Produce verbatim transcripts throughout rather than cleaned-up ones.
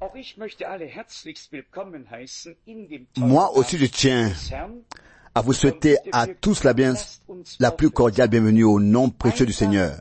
Moi aussi, je tiens à vous souhaiter à tous la, bien, la plus cordiale bienvenue au nom précieux du Seigneur.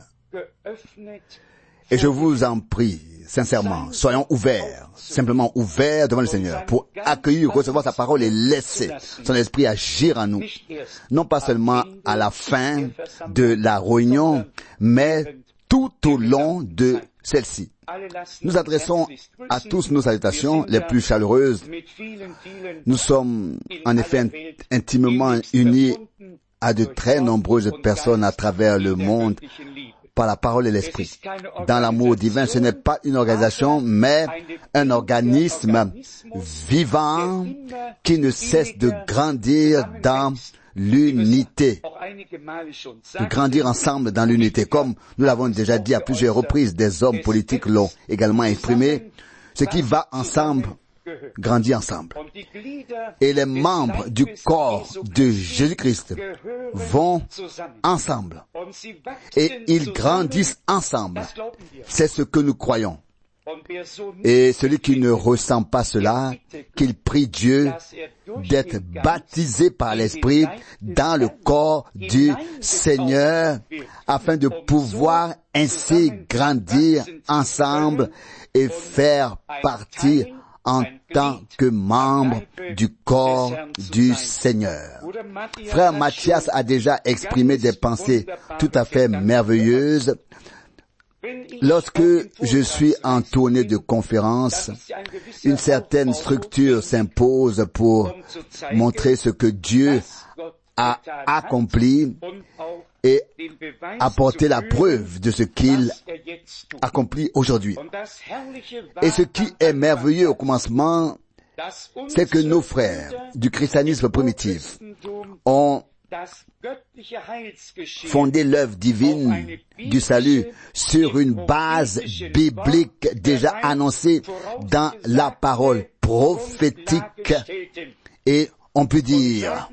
Et je vous en prie, sincèrement, soyons ouverts, simplement ouverts devant le Seigneur, pour accueillir, recevoir sa parole et laisser son esprit agir en nous. Non pas seulement à la fin de la réunion, mais tout au long de celle-ci. Nous adressons à tous nos salutations les plus chaleureuses. Nous sommes en effet intimement unis à de très nombreuses personnes à travers le monde par la parole et l'esprit. Dans l'amour divin, ce n'est pas une organisation, mais un organisme vivant qui ne cesse de grandir dans l'unité, de grandir ensemble dans l'unité. Comme nous l'avons déjà dit à plusieurs reprises, des hommes politiques l'ont également exprimé, ce qui va ensemble grandit ensemble. Et les membres du corps de Jésus-Christ vont ensemble. Et ils grandissent ensemble. C'est ce que nous croyons. Et celui qui ne ressent pas cela, qu'il prie Dieu d'être baptisé par l'Esprit dans le corps du Seigneur afin de pouvoir ainsi grandir ensemble et faire partie en tant que membre du corps du Seigneur. Frère Mathias a déjà exprimé des pensées tout à fait merveilleuses. Lorsque je suis en tournée de conférences, une certaine structure s'impose pour montrer ce que Dieu a accompli et apporter la preuve de ce qu'il accomplit aujourd'hui. Et ce qui est merveilleux au commencement, c'est que nos frères du christianisme primitif ont fondé l'œuvre divine du salut sur une base biblique déjà annoncée dans la parole prophétique. Et on peut dire,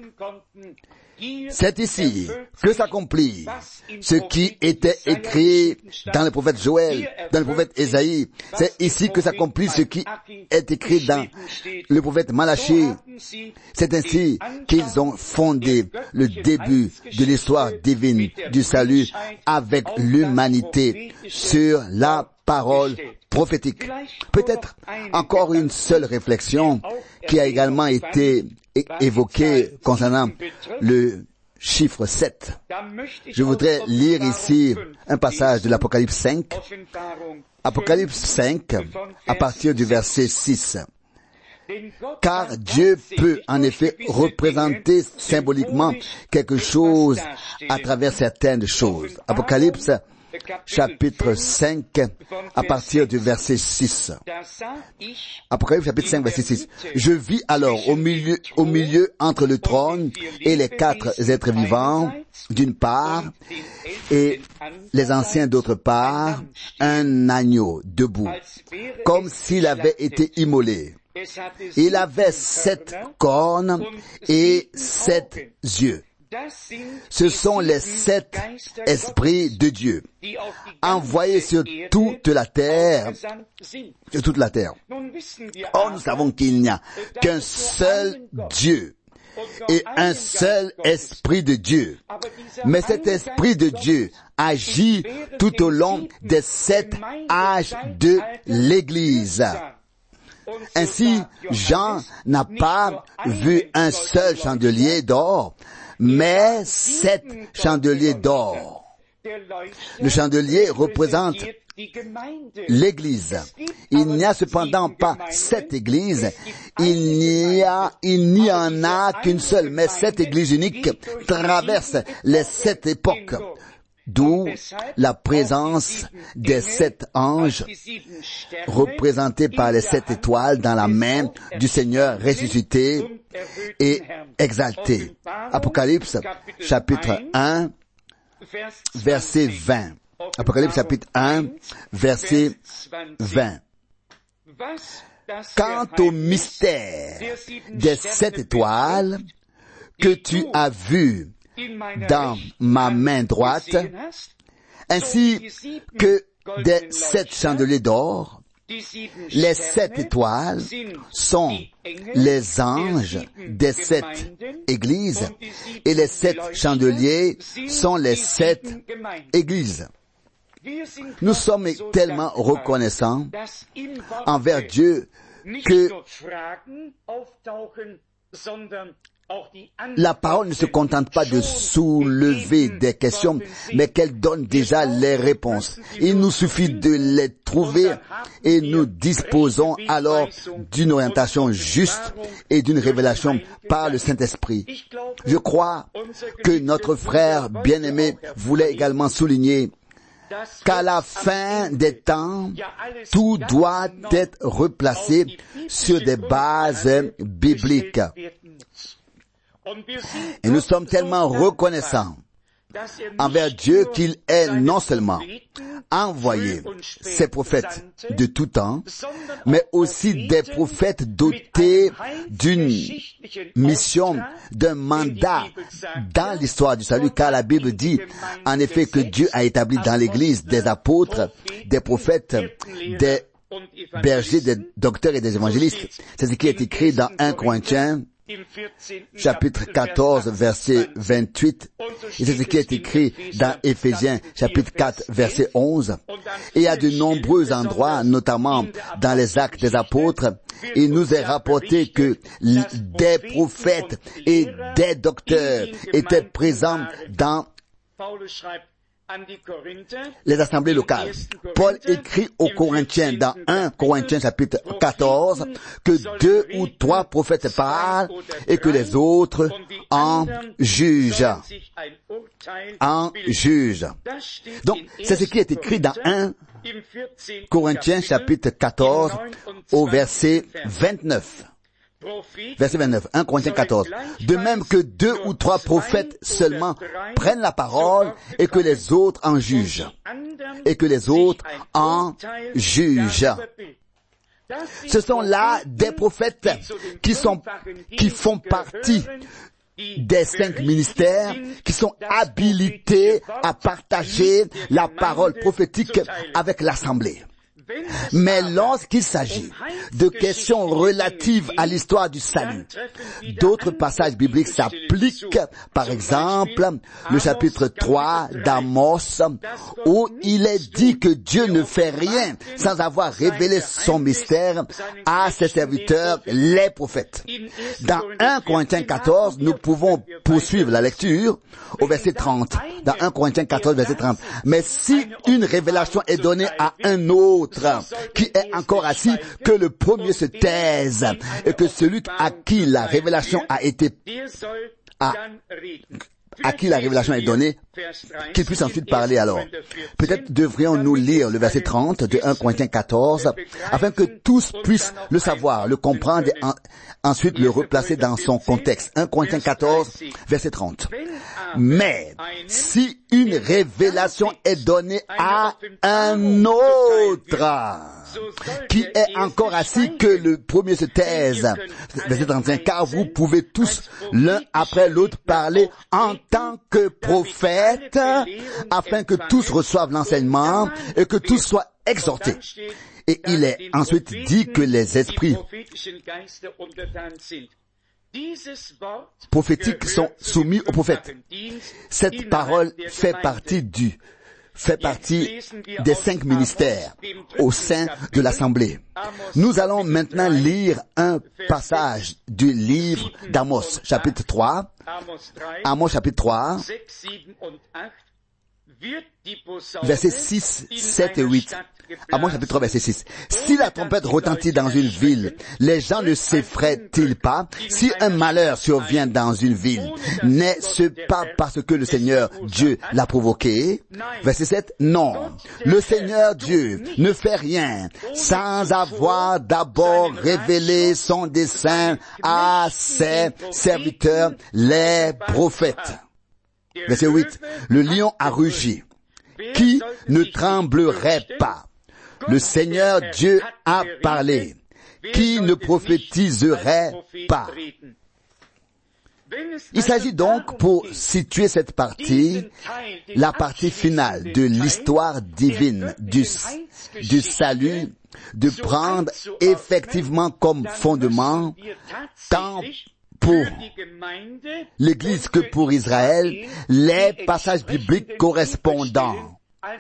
c'est ici que s'accomplit ce qui était écrit dans le prophète Joël, dans le prophète Ésaïe. C'est ici que s'accomplit ce qui est écrit dans le prophète Malachie. C'est ainsi qu'ils ont fondé le début de l'histoire divine du salut avec l'humanité sur la parole prophétique. Peut-être encore une seule réflexion qui a également été évoquée concernant le chiffre sept. Je voudrais lire ici un passage de l'Apocalypse cinq. Apocalypse cinq, à partir du verset six. Car Dieu peut en effet représenter symboliquement quelque chose à travers certaines choses. Apocalypse chapitre cinq, à partir du verset six. Apocalypse chapitre cinq, verset six. Je vis alors au milieu, au milieu entre le trône et les quatre êtres vivants, d'une part, et les anciens d'autre part, un agneau debout, comme s'il avait été immolé. Il avait sept cornes et sept yeux. Ce sont les sept esprits de Dieu, envoyés sur toute la terre, sur toute la terre. Or, nous savons qu'il n'y a qu'un seul Dieu et un seul Esprit de Dieu. Mais cet Esprit de Dieu agit tout au long des sept âges de l'Église. Ainsi, Jean n'a pas vu un seul chandelier d'or, mais sept chandeliers d'or. Le chandelier représente l'Église. Il n'y a cependant pas sept églises. Il n'y a, il n'y en a qu'une seule, mais cette Église unique traverse les sept époques. D'où la présence des sept anges représentés par les sept étoiles dans la main du Seigneur ressuscité et exalté. Apocalypse chapitre un, verset vingt. Apocalypse chapitre un, verset vingt. Quant au mystère des sept étoiles que tu as vu dans ma main droite, ainsi que des sept chandeliers d'or, Les sept étoiles sont les anges des sept églises et les sept chandeliers sont les sept églises. Nous sommes tellement reconnaissants envers Dieu que la parole ne se contente pas de soulever des questions, mais qu'elle donne déjà les réponses. Il nous suffit de les trouver et nous disposons alors d'une orientation juste et d'une révélation par le Saint-Esprit. Je crois que notre frère bien-aimé voulait également souligner qu'à la fin des temps, tout doit être replacé sur des bases bibliques. Et nous sommes tellement reconnaissants envers Dieu qu'il ait non seulement envoyé ses prophètes de tout temps, mais aussi des prophètes dotés d'une mission, d'un mandat dans l'histoire du salut, car la Bible dit en effet que Dieu a établi dans l'Église des apôtres, des prophètes, des bergers, des docteurs et des évangélistes. C'est ce qui est écrit dans un Corinthiens chapitre quatorze, verset vingt-huit, et c'est ce qui est écrit dans Éphésiens, chapitre quatre, verset onze. Et à de nombreux endroits, notamment dans les Actes des Apôtres, il nous est rapporté que des prophètes et des docteurs étaient présents dans les assemblées locales. Paul écrit aux Corinthiens dans un Corinthiens chapitre quatorze que deux ou trois prophètes parlent et que les autres en jugent. En jugent. Donc, c'est ce qui est écrit dans un Corinthiens chapitre quatorze au verset vingt-neuf. Verset vingt-neuf, un Corinthiens quatorze. De même que deux ou trois prophètes seulement prennent la parole et que les autres en jugent. Et que les autres en jugent. Ce sont là des prophètes qui sont, qui font partie des cinq ministères qui sont habilités à partager la parole prophétique avec l'assemblée. Mais lorsqu'il s'agit de questions relatives à l'histoire du salut, d'autres passages bibliques s'appliquent, par exemple, le chapitre trois d'Amos, où il est dit que Dieu ne fait rien sans avoir révélé son mystère à ses serviteurs, les prophètes. Dans un Corinthiens quatorze, nous pouvons poursuivre la lecture au verset trente. Dans un Corinthiens quatorze, verset trente. Mais si une révélation est donnée à un autre, qui est encore assis, que le premier se taise et que celui à qui la révélation a été à, à qui la révélation est donnée, qu'il puisse ensuite parler alors. Peut-être devrions-nous lire le verset trente de un Corinthiens quatorze, afin que tous puissent le savoir, le comprendre et en, ensuite le replacer dans son contexte. un Corinthiens quatorze, verset trente. Mais si une révélation est donnée à un autre, qui est encore assis, que le premier se taise. Verset trente-cinq. Car vous pouvez tous l'un après l'autre parler en tant que prophète, afin que tous reçoivent l'enseignement et que tous soient exhortés. Et il est ensuite dit que les esprits prophétiques sont soumis aux prophètes. Cette parole fait partie du fait partie des cinq ministères au sein de l'Assemblée. Nous allons maintenant lire un passage du livre d'Amos, chapitre trois. Amos, chapitre trois, versets six, sept et huit. Amos, chapitre trois, verset six. Si la trompette retentit dans une ville, les gens ne s'effraient-ils pas? Si un malheur survient dans une ville, n'est-ce pas parce que le Seigneur Dieu l'a provoqué? Verset sept. Non. Le Seigneur Dieu ne fait rien sans avoir d'abord révélé son dessein à ses serviteurs, les prophètes. Verset huit. Le lion a rugi. Qui ne tremblerait pas? Le Seigneur Dieu a parlé. Qui ne prophétiserait pas? Il s'agit donc, pour situer cette partie, la partie finale de l'histoire divine du, du salut, de prendre effectivement comme fondement, tant pour l'Église que pour Israël, les passages bibliques correspondants.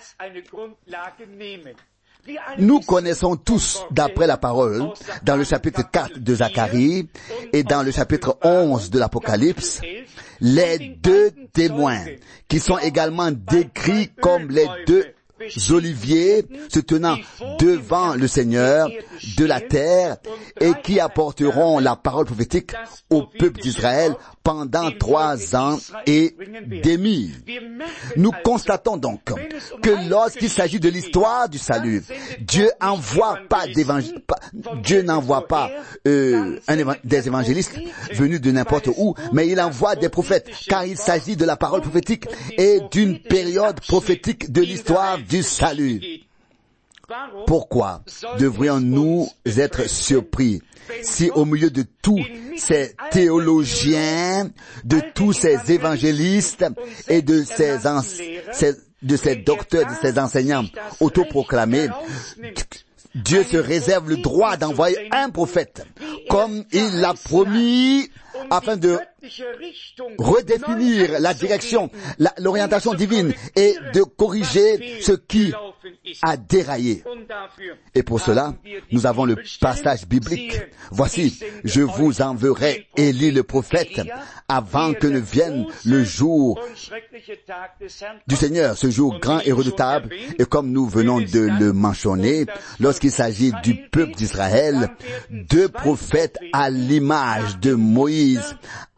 Nous connaissons tous, d'après la parole, dans le chapitre quatre de Zacharie et dans le chapitre onze de l'Apocalypse, les deux témoins qui sont également décrits comme les deux oliviers se tenant devant le Seigneur de la terre et qui apporteront la parole prophétique au peuple d'Israël pendant trois ans et demi. Nous constatons donc que lorsqu'il s'agit de l'histoire du salut, Dieu envoie pas d'évangile, Dieu n'envoie pas euh, un éva- des évangélistes venus de n'importe où, mais il envoie des prophètes, car il s'agit de la parole prophétique et d'une période prophétique de l'histoire du salut. Pourquoi devrions-nous être surpris si au milieu de tous ces théologiens, de tous ces évangélistes et de ces, ense- ces de ces docteurs, de ces enseignants autoproclamés, Dieu se réserve le droit d'envoyer un prophète, comme il l'a promis, afin de redéfinir la direction, la, l'orientation divine et de corriger ce qui a déraillé. Et pour cela, nous avons le passage biblique. Voici, je vous enverrai Élie le prophète avant que ne vienne le jour du Seigneur, ce jour grand et redoutable. Et comme nous venons de le mentionner, lorsqu'il s'agit du peuple d'Israël, deux prophètes à l'image de Moïse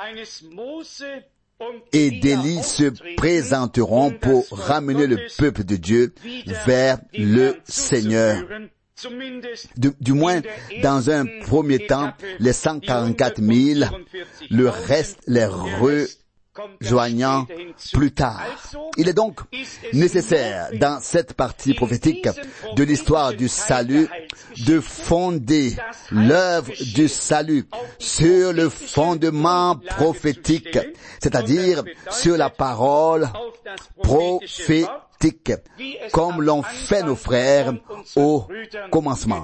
et d'Élie se présenteront pour ramener le peuple de Dieu vers le Seigneur. Du, du moins, dans un premier temps, les cent quarante-quatre mille, le reste les rejoignant plus tard. Il est donc nécessaire, dans cette partie prophétique de l'histoire du salut, de fonder l'œuvre du salut sur le fondement prophétique, c'est-à-dire sur la parole prophétique, comme l'ont fait nos frères au commencement.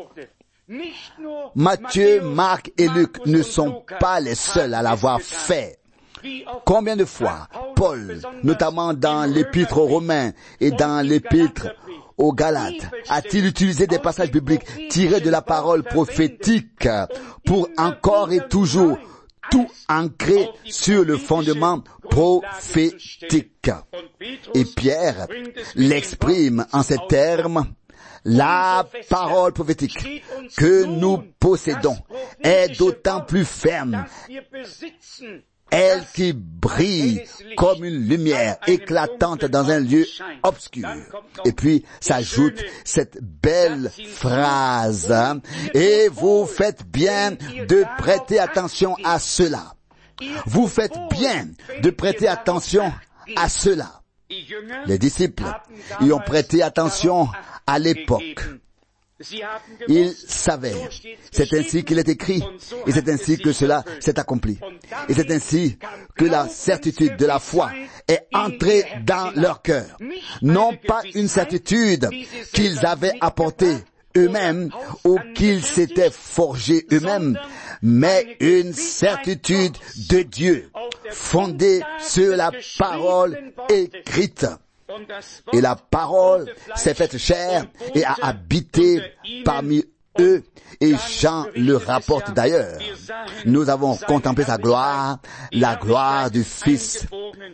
Matthieu, Marc et Luc ne sont pas les seuls à l'avoir fait. Combien de fois Paul, notamment dans l'épître aux Romains et dans l'épître aux Galates, a-t-il utilisé des passages bibliques tirés de la parole prophétique pour encore et toujours tout ancré sur le fondement prophétique. Et Pierre l'exprime en ces termes: la parole prophétique que nous possédons est d'autant plus ferme, elle qui brille comme une lumière éclatante dans un lieu obscur. Et puis s'ajoute cette belle phrase: et vous faites bien de prêter attention à cela. Vous faites bien de prêter attention à cela. Les disciples y ont prêté attention à l'époque. Ils savaient, c'est ainsi qu'il est écrit, et c'est ainsi que cela s'est accompli. Et c'est ainsi que la certitude de la foi est entrée dans leur cœur. Non pas une certitude qu'ils avaient apportée eux-mêmes ou qu'ils s'étaient forgés eux-mêmes, mais une certitude de Dieu, fondée sur la parole écrite. Et la parole s'est faite chair et a habité parmi eux, et Jean le rapporte d'ailleurs. Nous avons contemplé sa gloire, la gloire du Fils,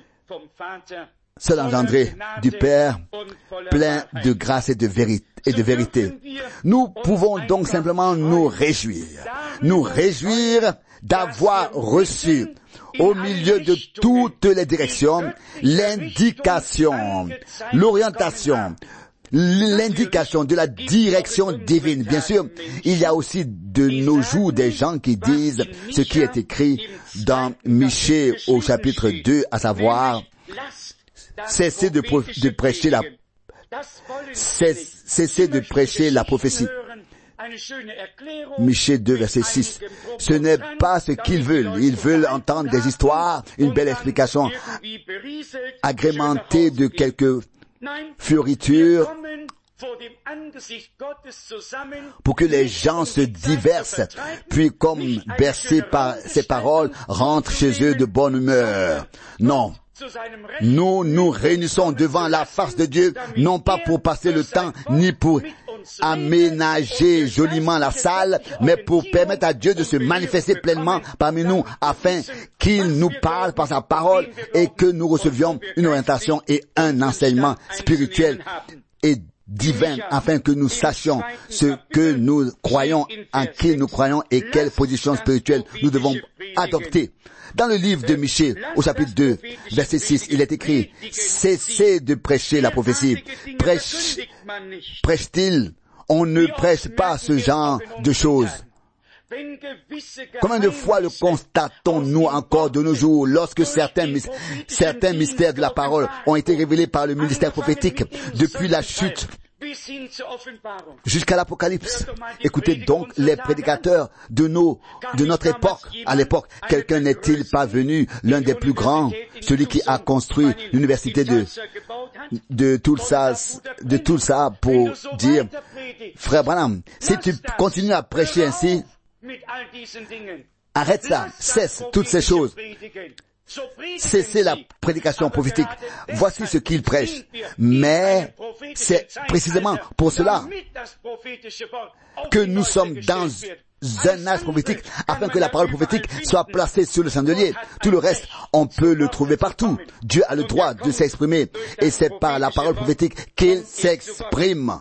seul engendré du Père, plein de grâce et de vérité. Et de vérité. Nous pouvons donc simplement nous réjouir, nous réjouir d'avoir reçu au milieu de toutes les directions l'indication, l'orientation, l'indication de la direction divine. Bien sûr, il y a aussi de nos jours des gens qui disent ce qui est écrit dans Michée au chapitre deux, à savoir, cessez de, de prêcher la Cessez de prêcher la prophétie. Michée deux, verset six. Ce n'est pas ce qu'ils veulent. Ils veulent entendre des histoires, une belle explication, agrémentée de quelques fioritures, pour que les gens se diversent, puis comme bercés par ces paroles, rentrent chez eux de bonne humeur. Non. Nous nous réunissons devant la face de Dieu, non pas pour passer le temps, ni pour aménager joliment la salle, mais pour permettre à Dieu de se manifester pleinement parmi nous, afin qu'il nous parle par sa parole et que nous recevions une orientation et un enseignement spirituel et divin, afin que nous sachions ce que nous croyons, en qui nous croyons et quelle position spirituelle nous devons adopter. Dans le livre de Michée, au chapitre deux, verset six, il est écrit, « Cessez de prêcher la prophétie. Prêche, prêche-t-il? On ne prêche pas ce genre de choses. » Combien de fois le constatons-nous encore de nos jours lorsque certains, certains mystères de la parole ont été révélés par le ministère prophétique depuis la chute jusqu'à l'Apocalypse. Écoutez donc les prédicateurs de nos, de notre époque. À l'époque, quelqu'un n'est-il pas venu, l'un des plus grands, celui qui a construit l'université de, de Tulsa, de Tulsa pour dire, frère Branham, si tu continues à prêcher ainsi, arrête ça, cesse toutes ces choses. Cessez la prédication prophétique. Voici ce qu'il prêche. Mais c'est précisément pour cela que nous sommes dans un âge prophétique, afin que la parole prophétique soit placée sur le chandelier. Tout le reste, on peut le trouver partout. Dieu a le droit de s'exprimer, et c'est par la parole prophétique qu'il s'exprime.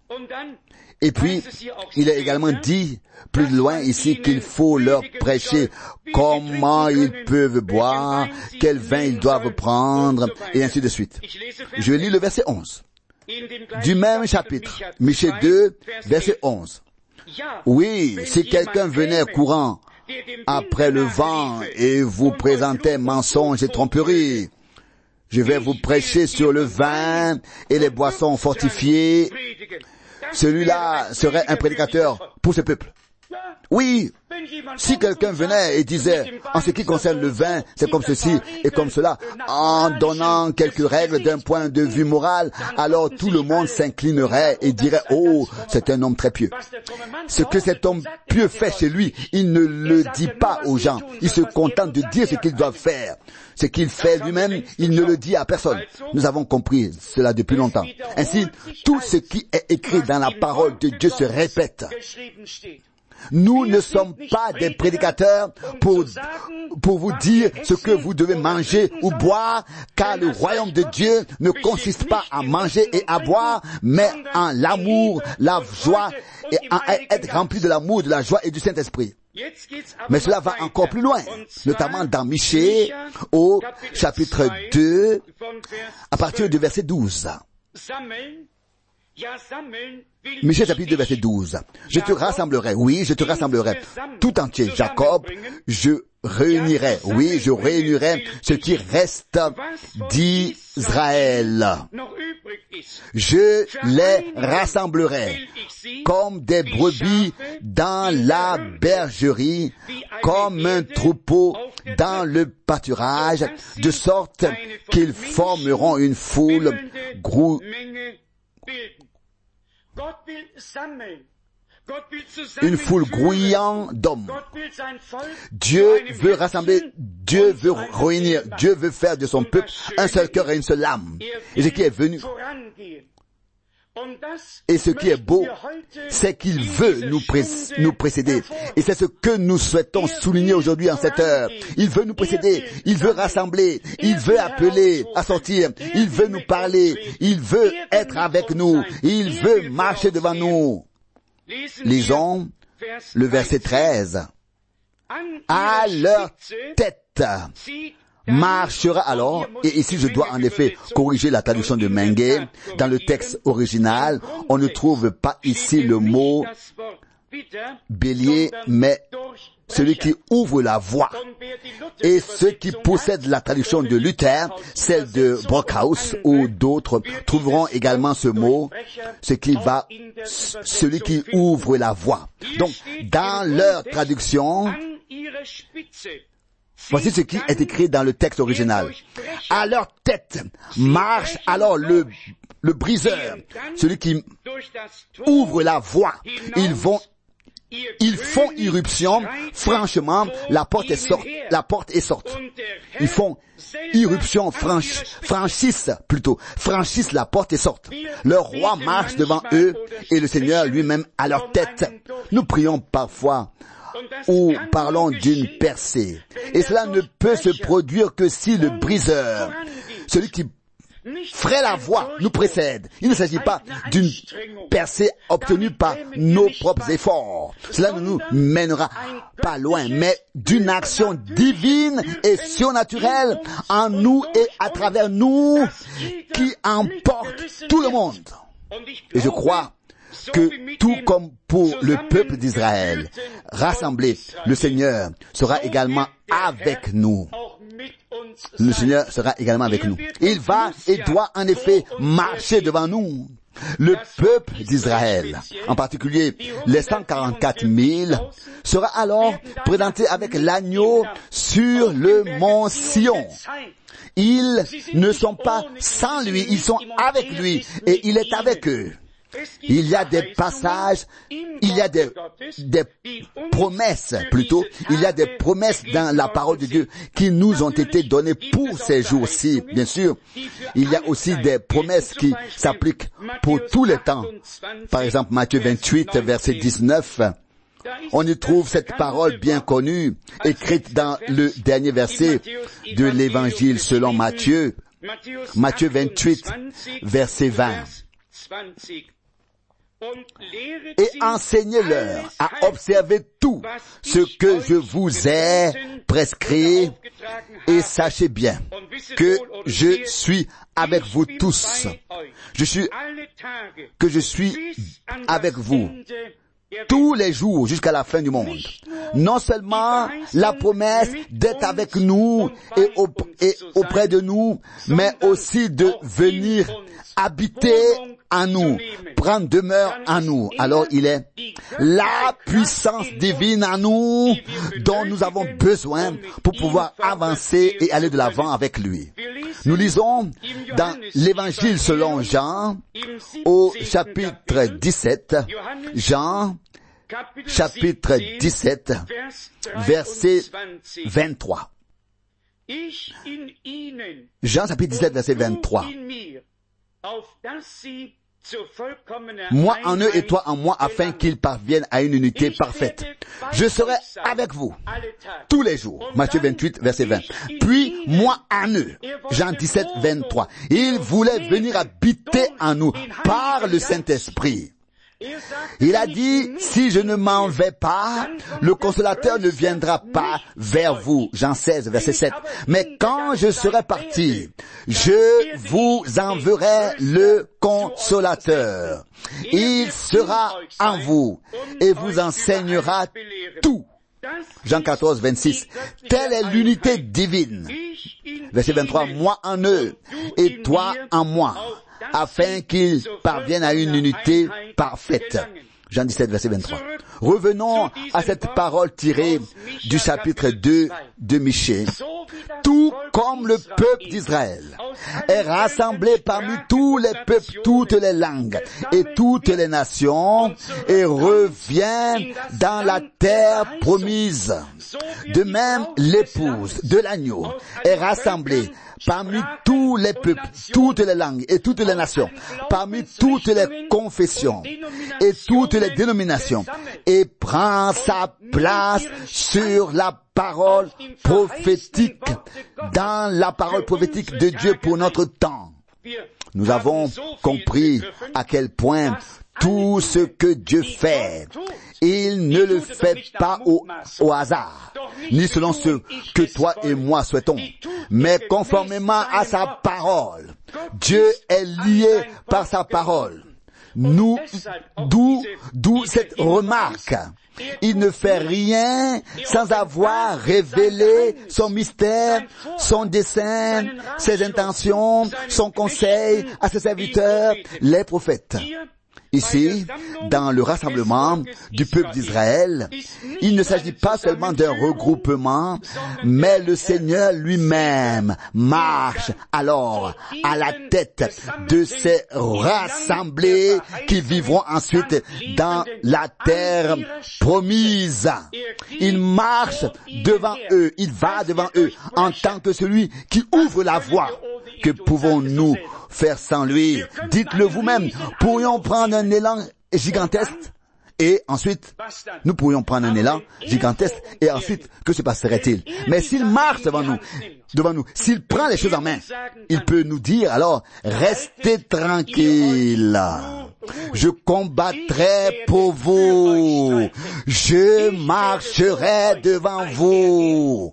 Et puis, il est également dit plus loin ici qu'il faut leur prêcher comment ils peuvent boire, quel vin ils doivent prendre, et ainsi de suite. Je lis le verset onze. Du même chapitre, Michée deux, verset onze. Oui, si quelqu'un venait courant après le vent et vous présentait mensonge et tromperie, je vais vous prêcher sur le vin et les boissons fortifiées. Celui-là serait un prédicateur pour ce peuple. Oui, si quelqu'un venait et disait, en ce qui concerne le vin, c'est comme ceci et comme cela, en donnant quelques règles d'un point de vue moral, alors tout le monde s'inclinerait et dirait, oh, c'est un homme très pieux. Ce que cet homme pieux fait chez lui, il ne le dit pas aux gens. Il se contente de dire ce qu'ils doivent faire. Ce qu'il fait lui-même, il ne le dit à personne. Nous avons compris cela depuis longtemps. Ainsi, tout ce qui est écrit dans la parole de Dieu se répète. Nous ne sommes pas des prédicateurs pour, pour vous dire ce que vous devez manger ou boire, car le royaume de Dieu ne consiste pas à manger et à boire, mais en l'amour, la joie, et en être rempli de l'amour, de la joie et du Saint-Esprit. Mais cela va encore plus loin, notamment dans Michée, au chapitre deux, à partir du verset douze. Michée chapitre deux, verset douze. Je te rassemblerai, oui, je te rassemblerai tout entier, Jacob, je réunirai, oui, je réunirai ce qui reste d'Israël. Je les rassemblerai comme des brebis dans la bergerie, comme un troupeau dans le pâturage, de sorte qu'ils formeront une foule grou une foule grouillant d'hommes. Dieu veut rassembler, Dieu veut réunir, Dieu veut faire de son peuple un seul cœur et une seule âme. Et ce qui est venu, et ce qui est beau, c'est qu'il veut nous, pré- nous précéder. Et c'est ce que nous souhaitons souligner aujourd'hui en cette heure. Il veut nous précéder, il veut rassembler, il veut appeler à sortir, il veut nous parler, il veut être avec nous, il veut marcher devant nous. Lisons le verset treize. À leur tête marchera alors, et ici je dois en effet corriger la traduction de Mengue. Dans le texte original, on ne trouve pas ici le mot bélier, mais celui qui ouvre la voie. Et ceux qui possèdent la traduction de Luther, celle de Brockhaus ou d'autres, trouveront également ce mot, ce qui va, celui qui ouvre la voie. Donc, dans leur traduction, voici ce qui est écrit dans le texte original. À leur tête marche alors le, le briseur, celui qui ouvre la voie. Ils vont, ils font irruption, franchement, la porte est sorte, la porte est sorte. Ils font irruption, franch, franchissent plutôt, franchissent la porte et sortent. Leur roi marche devant eux et le Seigneur lui-même à leur tête. Nous prions parfois ou parlons d'une percée. Et cela ne peut se produire que si le briseur, celui qui ferait la voie, nous précède. Il ne s'agit pas d'une percée obtenue par nos propres efforts. Cela ne nous mènera pas loin, mais d'une action divine et surnaturelle en nous et à travers nous qui emporte tout le monde. Et je crois que tout comme pour le peuple d'Israël, rassemblé, le Seigneur sera également avec nous. Le Seigneur sera également avec nous. Il va et doit en effet marcher devant nous. Le peuple d'Israël, en particulier les cent quarante-quatre mille, sera alors présenté avec l'agneau sur le mont Sion. Ils ne sont pas sans lui, ils sont avec lui et il est avec eux. Il y a des passages, il y a des, des promesses plutôt, il y a des promesses dans la parole de Dieu qui nous ont été données pour ces jours-ci, bien sûr. Il y a aussi des promesses qui s'appliquent pour tous les temps. Par exemple, Matthieu vingt-huit, verset dix-neuf. On y trouve cette parole bien connue, écrite dans le dernier verset de l'évangile selon Matthieu. Matthieu vingt-huit, verset vingt. Et enseignez-leur à observer tout ce que je vous ai prescrit et sachez bien que je suis avec vous tous. Je suis, que je suis avec vous tous les jours jusqu'à la fin du monde. Non seulement la promesse d'être avec nous et, au, et auprès de nous, mais aussi de venir habiter en nous, prendre demeure en nous. Alors il est la puissance divine en nous dont nous avons besoin pour pouvoir avancer et aller de l'avant avec lui. Nous lisons dans l'évangile selon Jean au chapitre dix-sept, Jean chapitre dix-sept, verset vingt-trois. Jean chapitre dix-sept, verset vingt-trois. Moi en eux et toi en moi, afin qu'ils parviennent à une unité parfaite. Je serai avec vous tous les jours. Matthieu vingt-huit, verset vingt. Puis moi en eux. Jean dix-sept, vingt-trois. Il voulait venir habiter en nous par le Saint-Esprit. Il a dit, si je ne m'en vais pas, le consolateur ne viendra pas vers vous. Jean seize, verset sept. Mais quand je serai parti, je vous enverrai le consolateur. Il sera en vous et vous enseignera tout. Jean quatorze, vingt-six. Telle est l'unité divine. Verset vingt-trois. Moi en eux et toi en moi, afin qu'ils parviennent à une unité parfaite. Jean dix-sept, verset vingt-trois. Revenons à cette parole tirée du chapitre deux de Michée. Tout comme le peuple d'Israël est rassemblé parmi tous les peuples, toutes les langues et toutes les nations et revient dans la terre promise. De même, l'épouse de l'agneau est rassemblée parmi tous les peuples, toutes les langues et toutes les nations, parmi toutes les confessions et toutes les dénominations, et prend sa place sur la parole prophétique, dans la parole prophétique de Dieu pour notre temps. Nous avons compris à quel point tout ce que Dieu fait, il ne le fait pas au, au hasard, ni selon ce que toi et moi souhaitons, mais conformément à sa parole. Dieu est lié par sa parole. nous, d'où, d'où cette remarque. Il ne fait rien sans avoir révélé son mystère, son dessein, ses intentions, son conseil à ses serviteurs, les prophètes. Ici, dans le rassemblement du peuple d'Israël, il ne s'agit pas seulement d'un regroupement, mais le Seigneur lui-même marche alors à la tête de ces rassemblés qui vivront ensuite dans la terre promise. Il marche devant eux, il va devant eux en tant que celui qui ouvre la voie. Que pouvons-nous faire sans lui? Dites-le vous-même. Pourrions prendre un élan gigantesque et ensuite, nous pourrions prendre un élan gigantesque et ensuite, que se passerait-il? Mais s'il marche devant nous, devant nous, s'il prend les choses en main, il peut nous dire alors, restez tranquille. Je combattrai pour vous. Je marcherai devant vous.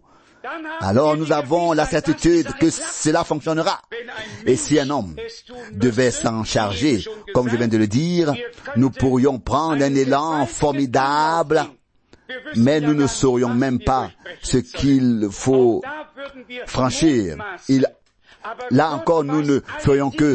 Alors nous avons la certitude que cela fonctionnera. Et si un homme devait s'en charger, comme je viens de le dire, nous pourrions prendre un élan formidable, mais nous ne saurions même pas ce qu'il faut franchir. Il, là encore, nous ne ferions que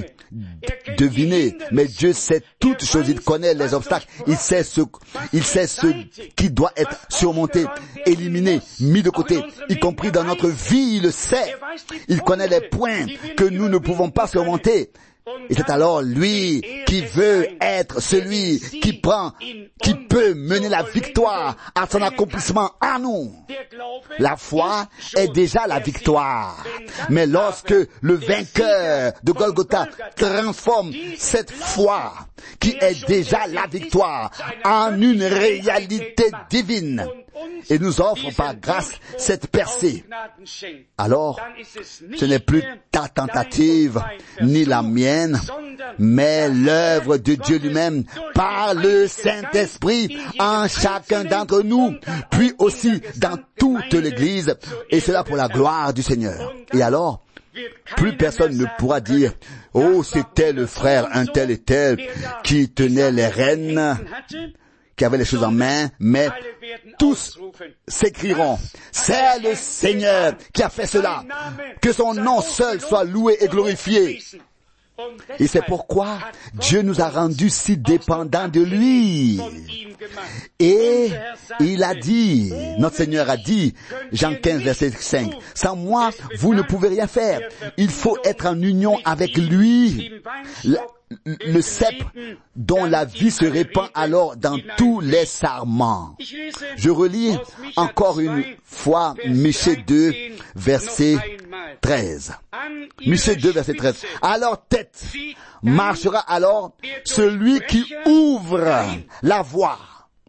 deviner, mais Dieu sait toutes choses, il connaît les obstacles, il sait ce, il sait ce qui doit être surmonté, éliminé, mis de côté, y compris dans notre vie, il le sait. Il connaît les points que nous ne pouvons pas surmonter. Et c'est alors lui qui veut être celui qui prend, qui peut mener la victoire à son accomplissement en nous. La foi est déjà la victoire. Mais lorsque le vainqueur de Golgotha transforme cette foi qui est déjà la victoire en une réalité divine et nous offre par grâce cette percée, alors ce n'est plus ta tentative ni la mienne, mais l'œuvre de Dieu lui-même par le Saint-Esprit en chacun d'entre nous, puis aussi dans toute l'Église, et cela pour la gloire du Seigneur. Et alors, plus personne ne pourra dire « Oh, c'était le frère un tel et tel qui tenait les rênes », qui avait les choses en main, mais tous s'écrieront, c'est le Seigneur qui a fait cela, que son nom seul soit loué et glorifié. Et c'est pourquoi Dieu nous a rendus si dépendants de lui. Et il a dit, notre Seigneur a dit, Jean quinze, verset cinq, sans moi, vous ne pouvez rien faire. Il faut être en union avec lui. Le, le cep dont la vie se répand alors dans tous les sarments. Je relis encore une fois Michée deux, verset treize. Michée deux, verset treize. À leur tête marchera alors celui qui ouvre la voie.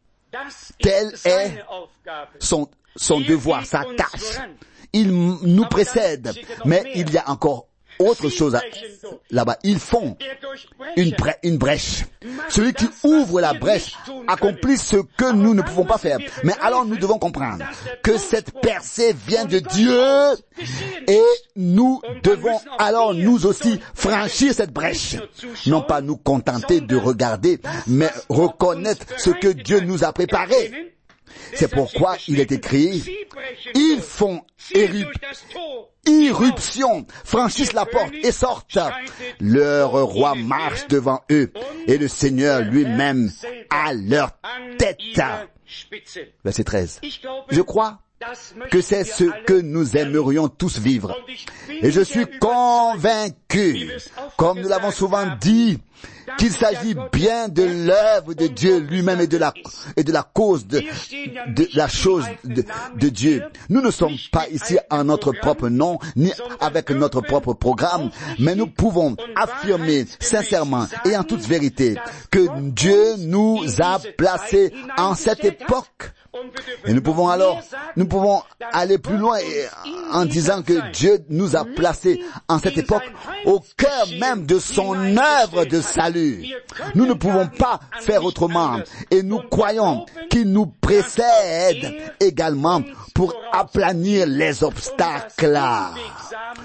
Tel est son, son devoir, sa tâche. Il nous précède, mais il y a encore autre chose là-bas. Ils font une, brè- une brèche. Celui qui ouvre la brèche accomplit ce que nous ne pouvons pas faire. Mais alors nous devons comprendre que cette percée vient de Dieu et nous devons alors nous aussi franchir cette brèche. Non pas nous contenter de regarder, mais reconnaître ce que Dieu nous a préparé. C'est pourquoi il est écrit, ils font érup- irruption, franchissent la porte et sortent. Leur roi marche devant eux et le Seigneur lui-même à leur tête. Verset treize. Je crois que c'est ce que nous aimerions tous vivre. Et je suis convaincu, comme nous l'avons souvent dit, qu'il s'agit bien de l'œuvre de Dieu lui-même et de la, et de la cause de, de la chose de, de Dieu. Nous ne sommes pas ici en notre propre nom, ni avec notre propre programme, mais nous pouvons affirmer sincèrement et en toute vérité que Dieu nous a placés en cette époque. Et nous pouvons alors, nous pouvons aller plus loin en disant que Dieu nous a placés en cette époque au cœur même de son œuvre de salut. Nous ne pouvons pas faire autrement et nous croyons qu'il nous précède également pour aplanir les obstacles,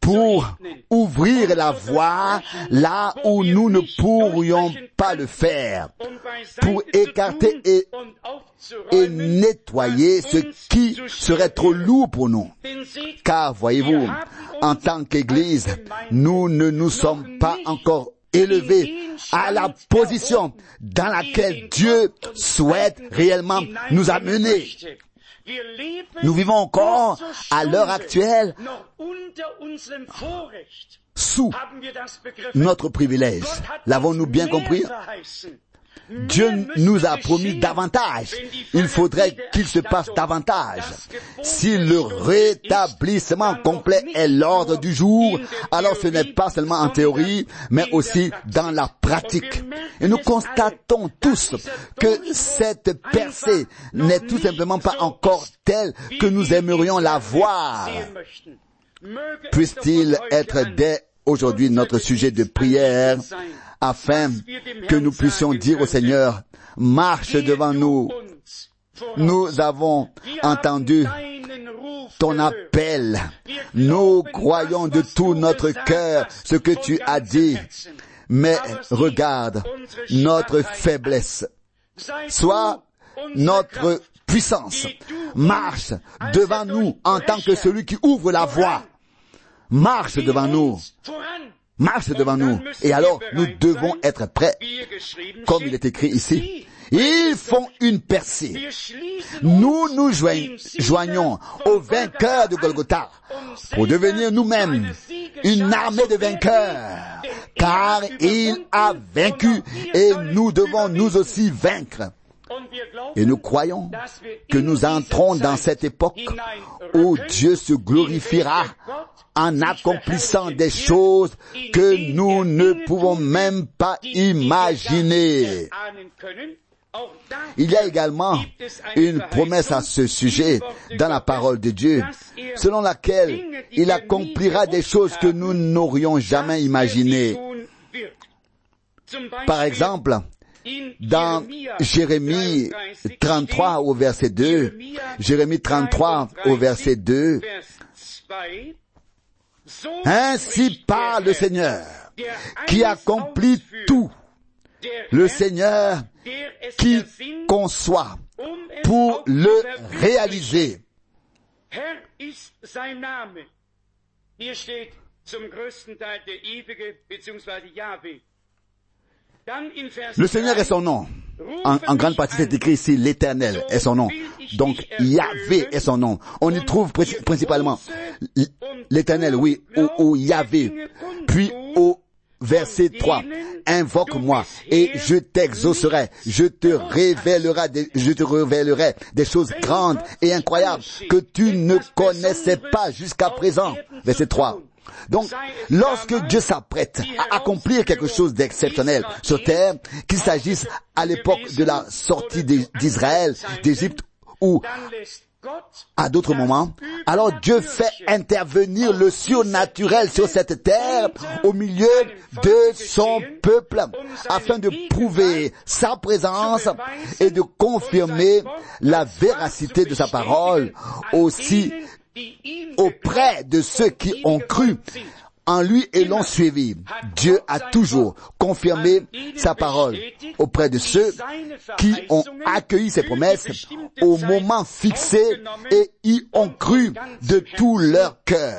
pour ouvrir la voie là où nous ne pourrions pas le faire, pour écarter et, et nettoyer ce qui serait trop lourd pour nous. Car voyez-vous, en tant qu'Église, nous ne nous sommes pas encore élevés à la position dans laquelle Dieu souhaite réellement nous amener. Nous vivons encore, à l'heure actuelle, sous notre privilège. L'avons-nous bien compris? Dieu nous a promis davantage. Il faudrait qu'il se passe davantage. Si le rétablissement complet est l'ordre du jour, alors ce n'est pas seulement en théorie, mais aussi dans la pratique. Et nous constatons tous que cette percée n'est tout simplement pas encore telle que nous aimerions la voir. Puisse-t-il être dès aujourd'hui notre sujet de prière, afin que nous puissions dire au Seigneur, marche devant nous. Nous avons entendu ton appel. Nous croyons de tout notre cœur ce que tu as dit. Mais regarde notre faiblesse. Soit notre puissance. Marche devant nous en tant que celui qui ouvre la voie. Marche devant nous. Marche devant nous. Et alors, nous devons être prêts. Comme il est écrit ici, ils font une percée. Nous nous joignons aux vainqueurs de Golgotha pour devenir nous-mêmes une armée de vainqueurs. Car il a vaincu et nous devons nous aussi vaincre. Et nous croyons que nous entrons dans cette époque où Dieu se glorifiera en accomplissant des choses que nous ne pouvons même pas imaginer. Il y a également une promesse à ce sujet dans la parole de Dieu, selon laquelle il accomplira des choses que nous n'aurions jamais imaginées. Par exemple, dans Jérémie trente-trois au verset deux, Jérémie trente-trois au verset deux, ainsi parle le Seigneur, qui accomplit tout, le Seigneur qui conçoit pour le réaliser. Le Seigneur est son nom. En, en grande partie, c'est écrit ici, l'Éternel est son nom. Donc, Yahvé est son nom. On y trouve principalement l'Éternel, oui, ou, ou Yahvé. Puis, au verset trois, invoque-moi et je t'exaucerai. Je te révélerai des, je te révélerai des choses grandes et incroyables que tu ne connaissais pas jusqu'à présent. Verset trois. Donc, lorsque Dieu s'apprête à accomplir quelque chose d'exceptionnel sur terre, qu'il s'agisse à l'époque de la sortie d'Israël, d'Égypte ou à d'autres moments, alors Dieu fait intervenir le surnaturel sur cette terre au milieu de son peuple afin de prouver sa présence et de confirmer la véracité de sa parole aussi auprès de ceux qui ont cru en lui et l'ont suivi. Dieu a toujours confirmé sa parole auprès de ceux qui ont accueilli ses promesses au moment fixé et y ont cru de tout leur cœur.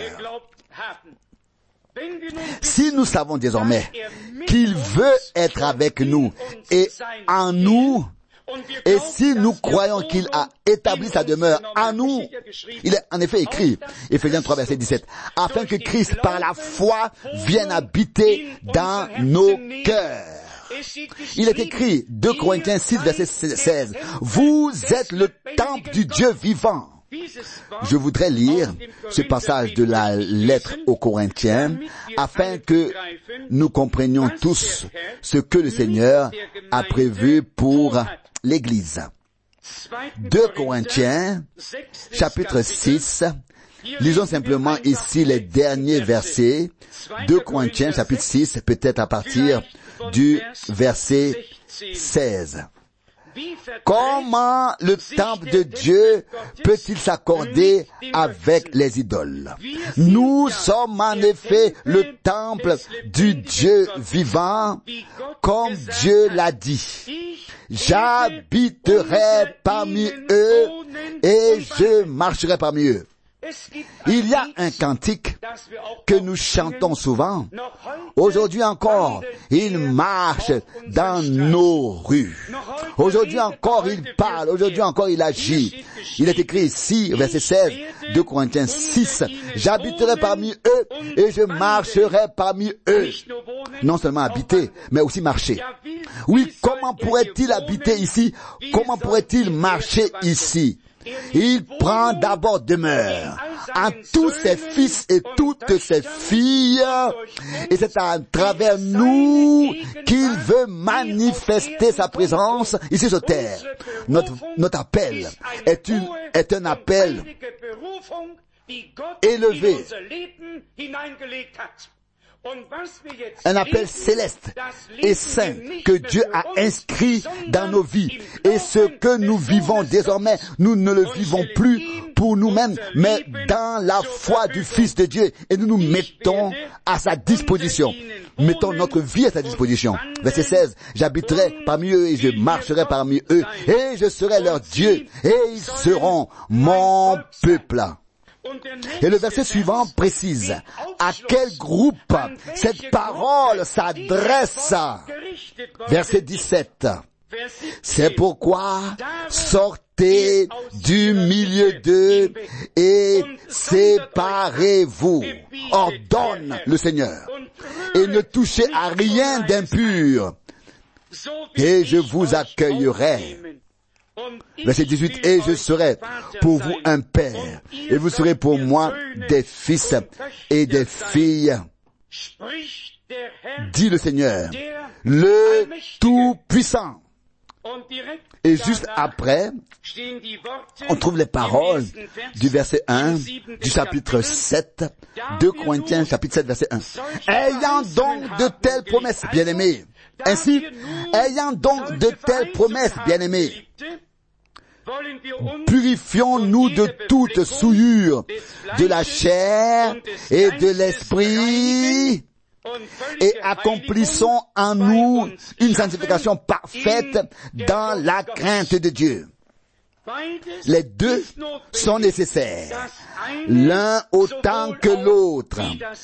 Si nous savons désormais qu'il veut être avec nous et en nous, et si nous croyons qu'il a établi sa demeure en nous, il est en effet écrit, Éphésiens trois, verset dix-sept, afin que Christ, par la foi, vienne habiter dans nos cœurs. Il est écrit, deux Corinthiens six, verset seize, vous êtes le temple du Dieu vivant. Je voudrais lire ce passage de la lettre aux Corinthiens afin que nous comprenions tous ce que le Seigneur a prévu pour l'Église. deux Corinthiens, chapitre six, lisons simplement ici les derniers versets. deux Corinthiens, chapitre six, peut-être à partir du verset seize. comment le temple de Dieu peut-il s'accorder avec les idoles? Nous sommes en effet le temple du Dieu vivant, comme Dieu l'a dit. J'habiterai parmi eux et je marcherai parmi eux. Il y a un cantique que nous chantons souvent. Aujourd'hui encore, il marche dans nos rues. Aujourd'hui encore, il parle. Aujourd'hui encore, il agit. Il est écrit ici, verset seize, deux Corinthiens six, « J'habiterai parmi eux et je marcherai parmi eux. » Non seulement habiter, mais aussi marcher. Oui, comment pourrait-il habiter ici? Comment pourrait-il marcher ici? Il prend d'abord demeure en tous ses fils et toutes ses filles, et c'est à travers nous qu'il veut manifester sa présence ici sur terre. Notre, notre appel est, une, est un appel élevé, un appel céleste et saint que Dieu a inscrit dans nos vies. Et ce que nous vivons désormais, nous ne le vivons plus pour nous-mêmes, mais dans la foi du Fils de Dieu. Et nous nous mettons à sa disposition. Mettons notre vie à sa disposition. Verset seize, « J'habiterai parmi eux et je marcherai parmi eux, et je serai leur Dieu, et ils seront mon peuple. » Et le verset suivant précise à quel groupe cette parole s'adresse. Verset dix-sept. C'est pourquoi sortez du milieu d'eux et séparez-vous, ordonne le Seigneur, et ne touchez à rien d'impur, et je vous accueillerai. Verset dix-huit, et je serai pour vous un père, et vous serez pour moi des fils et des filles, dit le Seigneur, le Tout-Puissant. Et juste après, on trouve les paroles du verset un, du chapitre sept, deux Corinthiens, chapitre sept, verset un. Ayant donc de telles promesses, bien-aimés, ainsi, ayant donc de telles promesses, bien-aimés, purifions-nous de toute souillure de la chair et de l'esprit, et accomplissons en nous une sanctification parfaite dans la crainte de Dieu. Les deux sont nécessaires, l'un autant que l'autre.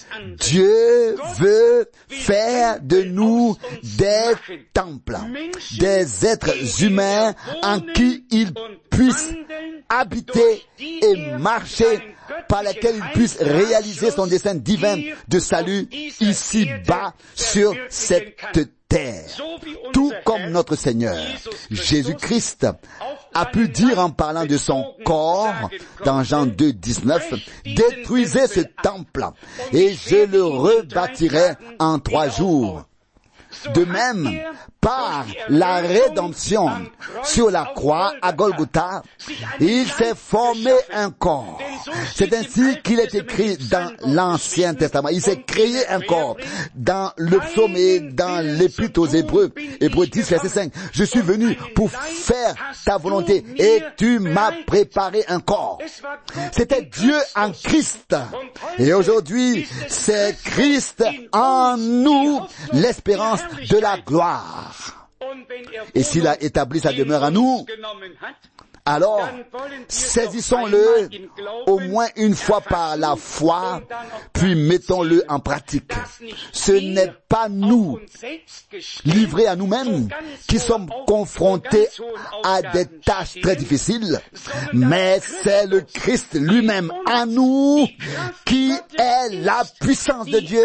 Dieu veut faire de nous des temples, des êtres humains en qui il puisse habiter et marcher, par lesquels il puisse réaliser son dessein divin de salut ici-bas sur cette terre. Tout comme notre Seigneur Jésus-Christ a pu dire en parlant de son corps dans Jean deux, dix-neuf, « Détruisez ce temple et je le rebâtirai en trois jours. » De même, par la rédemption sur la croix à Golgotha, il s'est formé un corps. C'est ainsi qu'il est écrit dans l'Ancien Testament. Il s'est créé un corps. Dans le psaume et dans l'Épître aux Hébreux, Hébreux dix, verset cinq, « Je suis venu pour faire ta volonté et tu m'as préparé un corps. » C'était Dieu en Christ. Et aujourd'hui, c'est Christ en nous, l'espérance de la gloire. Et s'il a établi sa demeure en nous, alors saisissons-le au moins une fois par la foi, puis mettons-le en pratique. Ce n'est pas nous, livrés à nous-mêmes, qui sommes confrontés à des tâches très difficiles, mais c'est le Christ lui-même en nous qui est la puissance de Dieu,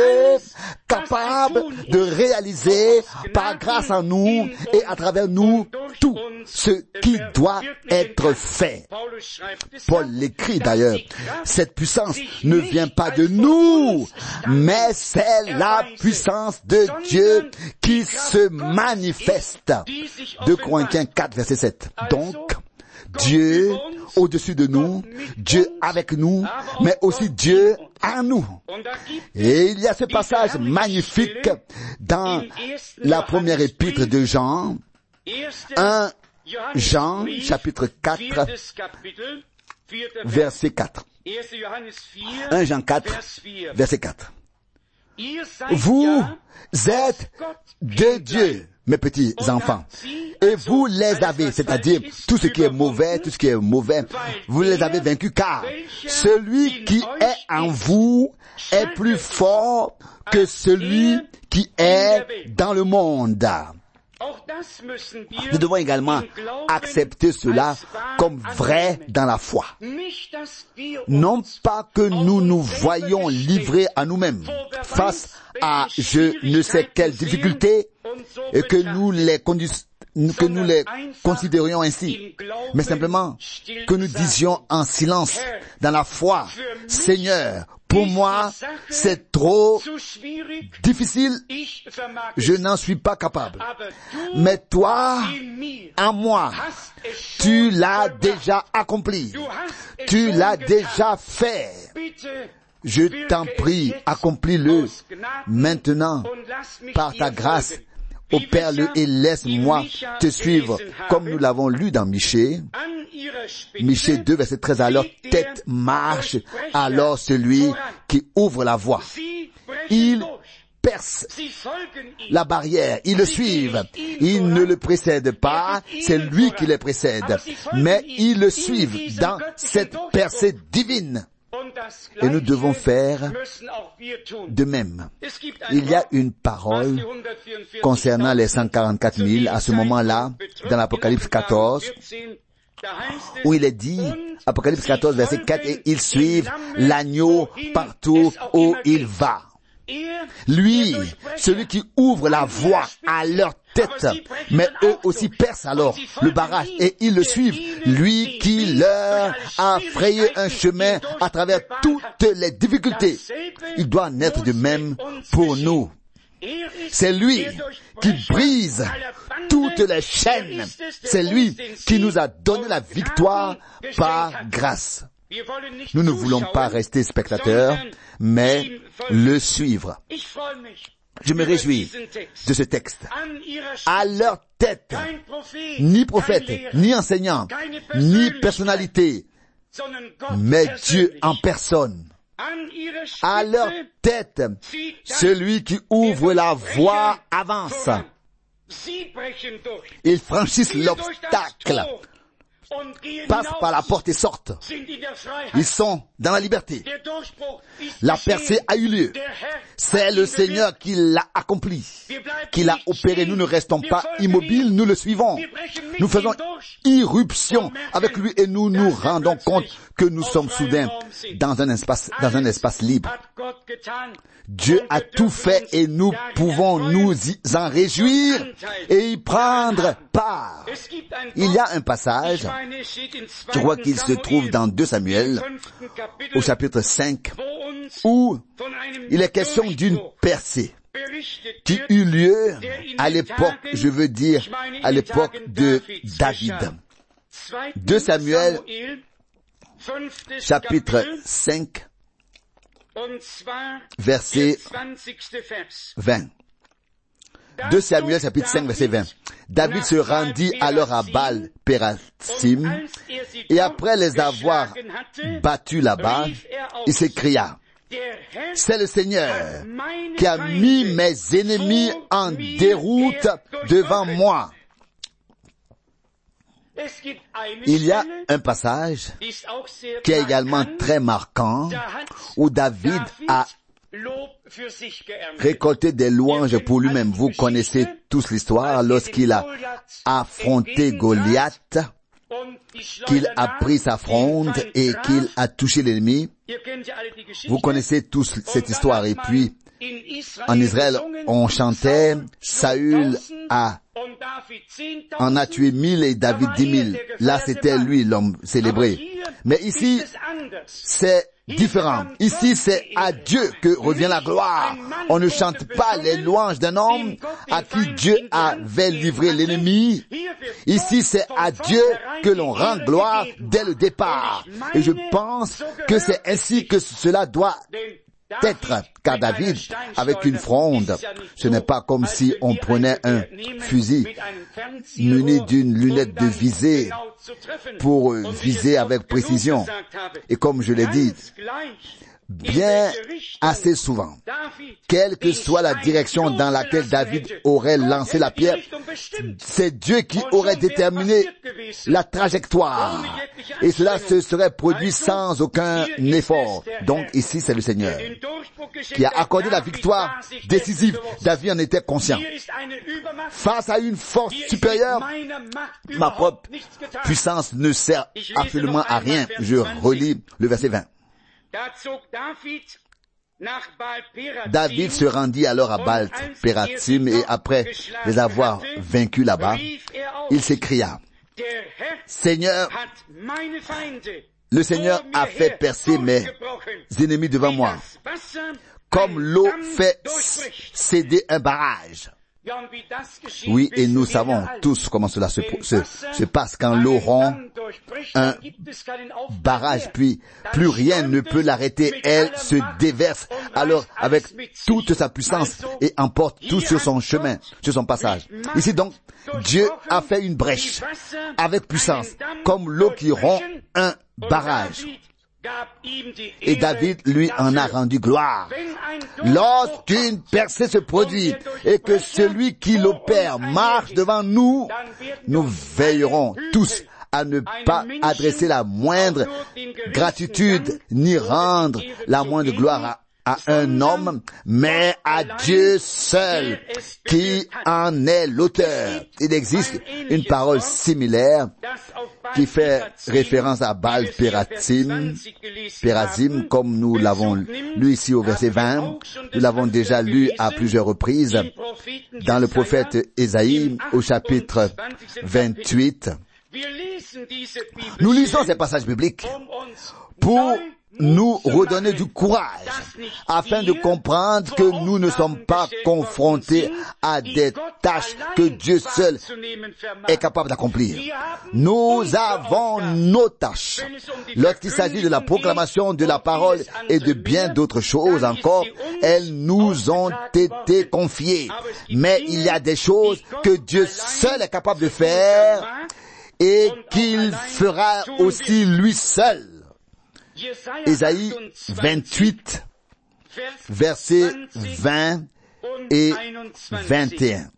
capable de réaliser par grâce en nous et à travers nous tout ce qui doit être fait. Paul l'écrit d'ailleurs, cette puissance ne vient pas de nous, mais c'est la puissance de Dieu qui se manifeste. deux Corinthiens quatre, verset sept. Donc, Dieu au-dessus de nous, Dieu avec nous, mais aussi Dieu en nous. Et il y a ce passage magnifique dans la première épître de Jean, un Jean, chapitre quatre, verset quatre. un Jean quatre, verset quatre. Vous êtes de Dieu, mes petits enfants, et vous les avez, c'est-à-dire tout ce qui est mauvais, tout ce qui est mauvais, vous les avez vaincus, car celui qui est en vous est plus fort que celui qui est dans le monde. Nous devons également accepter cela comme vrai dans la foi. Non pas que nous nous voyions livrés à nous-mêmes face à je ne sais quelle difficulté et que nous les conduisons que nous les considérions ainsi, mais simplement que nous disions en silence, dans la foi, Seigneur, pour moi, c'est trop difficile, je n'en suis pas capable. Mais toi, en moi, tu l'as déjà accompli, tu l'as déjà fait. Je t'en prie, accomplis-le maintenant par ta grâce. Opère-le et laisse-moi te suivre, comme nous l'avons lu dans Michée. Michée deux, verset treize, à leur tête marche alors celui qui ouvre la voie. Ils percent la barrière, ils le suivent. Ils ne le précèdent pas, c'est lui qui les précède. Mais ils le suivent dans cette percée divine. Et nous devons faire de même. Il y a une parole concernant les cent quarante-quatre mille à ce moment-là, dans l'Apocalypse quatorze, où il est dit, Apocalypse quatorze, verset quatre, et ils suivent l'agneau partout où il va. Lui, celui qui ouvre la voie à leur tête, mais eux aussi percent alors le barrage et ils le suivent. Lui qui leur a frayé un chemin à travers toutes les difficultés. Il doit en être de même pour nous. C'est lui qui brise toutes les chaînes. C'est lui qui nous a donné la victoire par grâce. Nous ne voulons pas rester spectateurs, mais le suivre. Je me réjouis de ce texte. À leur tête, ni prophète, ni enseignant, ni personnalité, mais Dieu en personne. À leur tête, celui qui ouvre la voie avance. Ils franchissent l'obstacle, passent par la porte et sortent. Ils sont dans la liberté. La percée a eu lieu. C'est le Seigneur qui l'a accompli, qui l'a opéré. Nous ne restons pas immobiles, nous le suivons. Nous faisons irruption avec lui et nous nous rendons compte que nous sommes soudain dans un espace, dans un espace libre. Dieu a tout fait et nous pouvons nous y en réjouir et y prendre part. Il y a un passage, je crois qu'il se trouve dans deux Samuel, au chapitre cinq, où il est question d'une percée qui eut lieu à l'époque, je veux dire, à l'époque de David. deux Samuel, chapitre cinq, verset vingt. deux Samuel, chapitre cinq, verset vingt. David se rendit alors à Baal Pérasim, et après les avoir battus là-bas, il s'écria, « C'est le Seigneur qui a mis mes ennemis en déroute devant moi. » Il y a un passage qui est également très marquant, où David a récolté des louanges pour lui-même. Vous connaissez tous l'histoire lorsqu'il a affronté Goliath, qu'il a pris sa fronde et qu'il a touché l'ennemi. Vous connaissez tous cette histoire. Et puis, en Israël, on chantait, Saül a, en a tué mille et David dix mille. Là, c'était lui l'homme célébré. Mais ici, c'est différent. Ici, c'est à Dieu que revient la gloire. On ne chante pas les louanges d'un homme à qui Dieu avait livré l'ennemi. Ici, c'est à Dieu que l'on rend gloire dès le départ. Et je pense que c'est ainsi que cela doit être, car David, avec une fronde, ce n'est pas comme si on prenait un fusil muni d'une lunette de visée pour viser avec précision. Et comme je l'ai dit, bien assez souvent, quelle que soit la direction dans laquelle David aurait lancé la pierre, c'est Dieu qui aurait déterminé la trajectoire. Et cela se serait produit sans aucun effort. Donc ici, c'est le Seigneur qui a accordé la victoire décisive. David en était conscient. Face à une force supérieure, ma propre puissance ne sert absolument à rien. Je relis le verset vingt. David se rendit alors à Baal Pératim et après les avoir vaincus là-bas, il s'écria, Seigneur, le Seigneur a fait percer mes ennemis devant moi, comme l'eau fait céder un barrage. Oui, et nous savons tous comment cela se, se, se passe quand l'eau rompt un barrage, puis plus rien ne peut l'arrêter. Elle se déverse alors avec toute sa puissance et emporte tout sur son chemin, sur son passage. Ici donc, Dieu a fait une brèche avec puissance, comme l'eau qui rompt un barrage. Et David lui en a rendu gloire. Lorsqu'une percée se produit et que celui qui l'opère marche devant nous, nous veillerons tous à ne pas adresser la moindre gratitude ni rendre la moindre gloire à à un homme, mais à Dieu seul, qui en est l'auteur. Il existe une parole similaire qui fait référence à Baal Pératim, Pérazim, comme nous l'avons lu ici au verset vingt. Nous l'avons déjà lu à plusieurs reprises dans le prophète Ésaïe au chapitre vingt-huit. Nous lisons ces passages bibliques pour nous redonner du courage, afin de comprendre que nous ne sommes pas confrontés à des tâches que Dieu seul est capable d'accomplir. Nous avons nos tâches. Lorsqu'il s'agit de la proclamation de la parole et de bien d'autres choses encore, elles nous ont été confiées. Mais il y a des choses que Dieu seul est capable de faire et qu'il fera aussi lui seul. Ésaïe vingt-huit, versets vingt et vingt et un.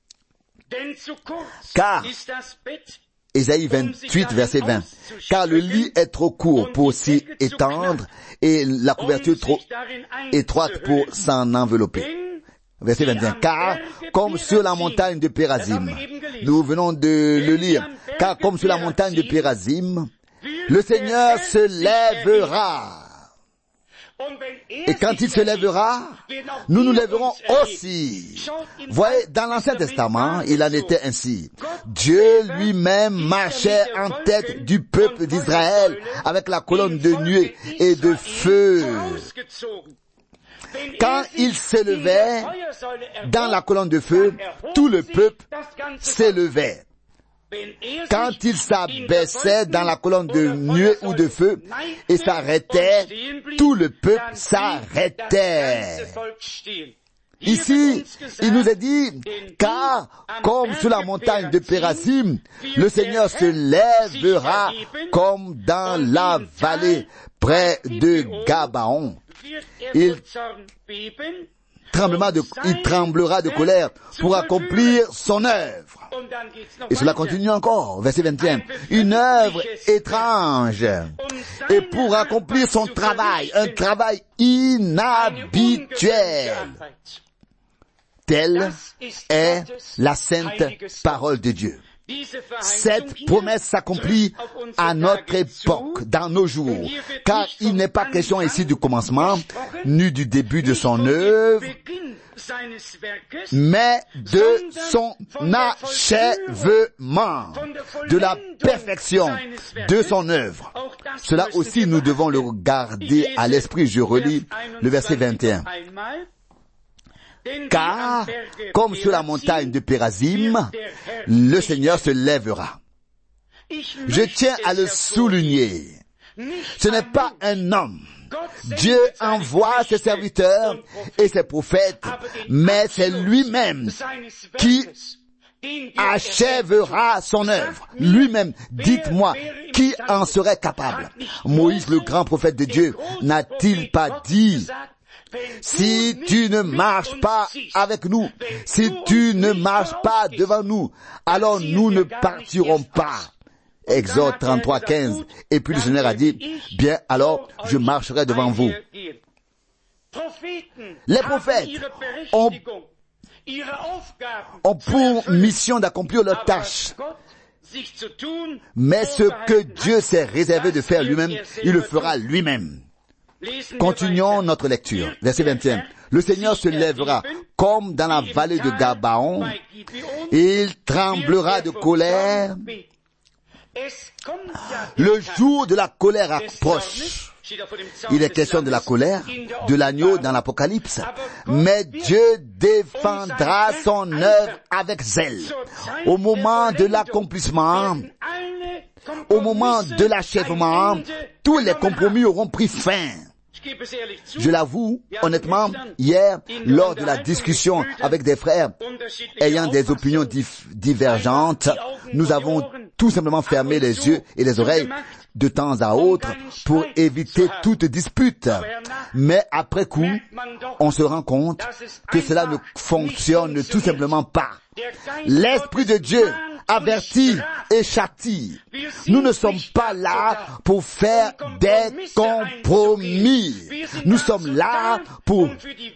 Car, Ésaïe vingt-huit, verset vingt, car le lit est trop court pour s'y étendre et la couverture trop étroite pour s'en envelopper. Verset vingt et un. Car, comme sur la montagne de Pérazim, nous venons de le lire, car comme sur la montagne de Pérazim, le Seigneur se lèvera. Et quand il se lèvera, nous nous lèverons aussi. Voyez, dans l'Ancien Testament, il en était ainsi. Dieu lui-même marchait en tête du peuple d'Israël avec la colonne de nuée et de feu. Quand il s'élevait dans la colonne de feu, tout le peuple s'élevait. Quand il s'abaissait dans la colonne de nuée ou de feu et s'arrêtait, tout le peuple s'arrêtait. Ici, il nous est dit, car comme sur la montagne de Pérazim, le Seigneur se lèvera comme dans la vallée près de Gabaon. Il Tremblement de, il tremblera de colère pour accomplir son œuvre. Et cela continue encore, verset vingt et un. Une œuvre étrange. Et pour accomplir son travail, un travail inhabituel. Telle est la sainte parole de Dieu. Cette promesse s'accomplit à notre époque, dans nos jours, car il n'est pas question ici du commencement, ni du début de son œuvre, mais de son achèvement, de la perfection de son œuvre. Cela aussi, nous devons le garder à l'esprit. Je relis le verset vingt et un. Car, comme sur la montagne de Pérazim, le Seigneur se lèvera. Je tiens à le souligner. Ce n'est pas un homme Dieu envoie ses serviteurs et ses prophètes, mais c'est lui-même qui achèvera son œuvre. Lui-même, dites-moi, qui en serait capable? Moïse, le grand prophète de Dieu, n'a-t-il pas dit: si tu ne marches pas avec nous, si tu ne marches pas devant nous, alors nous ne partirons pas. Exode trente-trois, quinze. Et puis le Seigneur a dit: bien, alors je marcherai devant vous. Les prophètes ont, ont pour mission d'accomplir leur tâche. Mais ce que Dieu s'est réservé de faire lui-même, il le fera lui-même. Continuons notre lecture. Verset vingt et un. Le Seigneur se lèvera comme dans la vallée de Gabaon. Il tremblera de colère. Le jour de la colère approche. Il est question de la colère, de l'agneau dans l'Apocalypse. Mais Dieu défendra son œuvre avec zèle. Au moment de l'accomplissement, au moment de l'achèvement, tous les compromis auront pris fin. Je l'avoue, honnêtement, hier, lors de la discussion avec des frères ayant des opinions dif- divergentes, nous avons tout simplement fermé les yeux et les oreilles de temps à autre pour éviter toute dispute. Mais après coup, on se rend compte que cela ne fonctionne tout simplement pas. L'Esprit de Dieu avertit et châtie. Nous ne sommes pas là pour faire des compromis. Nous sommes là pour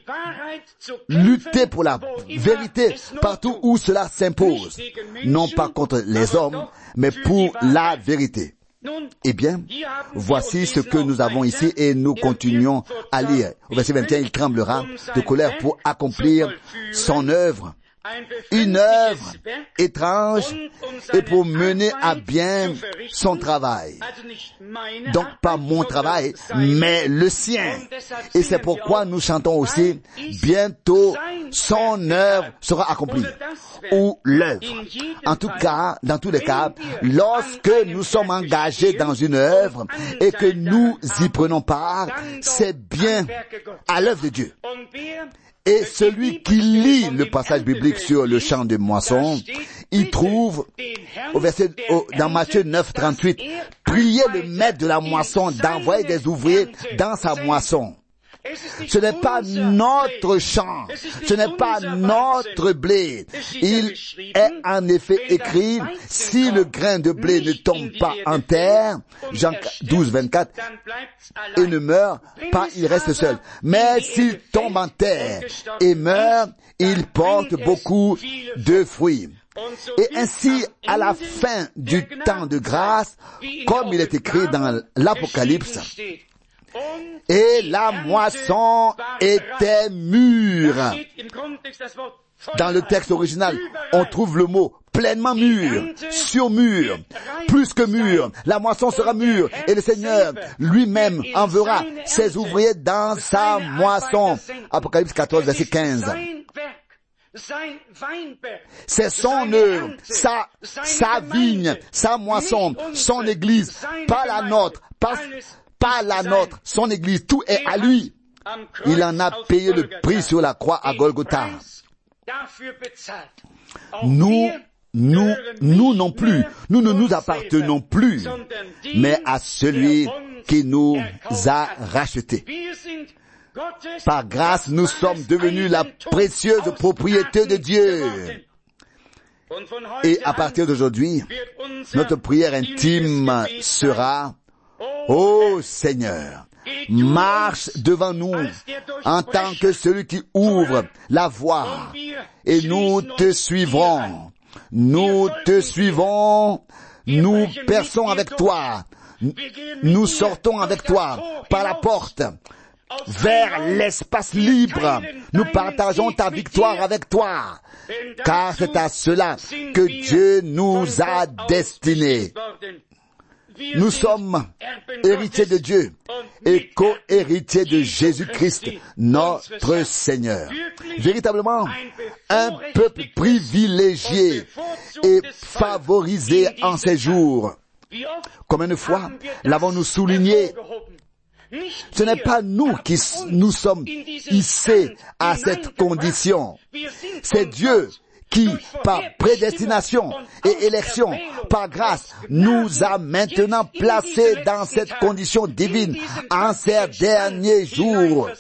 lutter pour la vérité partout où cela s'impose. Non pas contre les hommes, mais pour la vérité. Eh bien, voici ce que nous avons ici et nous continuons à lire. Au verset vingt et un, il tremblera de colère pour accomplir son œuvre. Une œuvre étrange et pour mener à bien son travail. Donc pas mon travail, mais le sien. Et c'est pourquoi nous chantons aussi: bientôt son œuvre sera accomplie. Ou l'œuvre. En tout cas, dans tous les cas, lorsque nous sommes engagés dans une œuvre et que nous y prenons part, c'est bien à l'œuvre de Dieu. Et celui qui lit le passage biblique sur le champ de moisson, il trouve au verset, au, dans Matthieu neuf, trente-huit, priez le maître de la moisson d'envoyer des ouvriers dans sa moisson. Ce n'est pas notre champ, ce n'est pas notre blé. Il est en effet écrit: si le grain de blé ne tombe pas en terre, Jean douze, vingt-quatre, et ne meurt pas, il reste seul. Mais s'il tombe en terre et meurt, il porte beaucoup de fruits. Et ainsi, à la fin du temps de grâce, comme il est écrit dans l'Apocalypse, et la moisson était mûre. Dans le texte original, on trouve le mot pleinement mûr, surmûr, plus que mûr. La moisson sera mûre et le Seigneur lui-même enverra ses ouvriers dans sa moisson. Apocalypse quatorze, verset quinze. C'est son œuvre, sa, sa vigne, sa moisson, son église, pas la nôtre, pas pas la nôtre, son église, tout est à lui. Il en a payé le prix sur la croix à Golgotha. Nous, nous, nous non plus, nous ne nous appartenons plus, mais à celui qui nous a rachetés. Par grâce, nous sommes devenus la précieuse propriété de Dieu. Et à partir d'aujourd'hui, notre prière intime sera: ô Seigneur, marche devant nous en tant que celui qui ouvre la voie, et nous te suivrons. Nous te suivons, nous perçons avec toi, nous sortons avec toi par la porte vers l'espace libre. Nous partageons ta victoire avec toi, car c'est à cela que Dieu nous a destinés. Nous sommes héritiers de Dieu et co-héritiers de Jésus-Christ, notre Seigneur. Véritablement, un peuple privilégié et favorisé en ces jours. Combien de fois l'avons-nous souligné? Ce n'est pas nous qui nous sommes hissés à cette condition. C'est Dieu qui, par prédestination et élection, par grâce, nous a maintenant placés dans cette condition divine en ces derniers jours.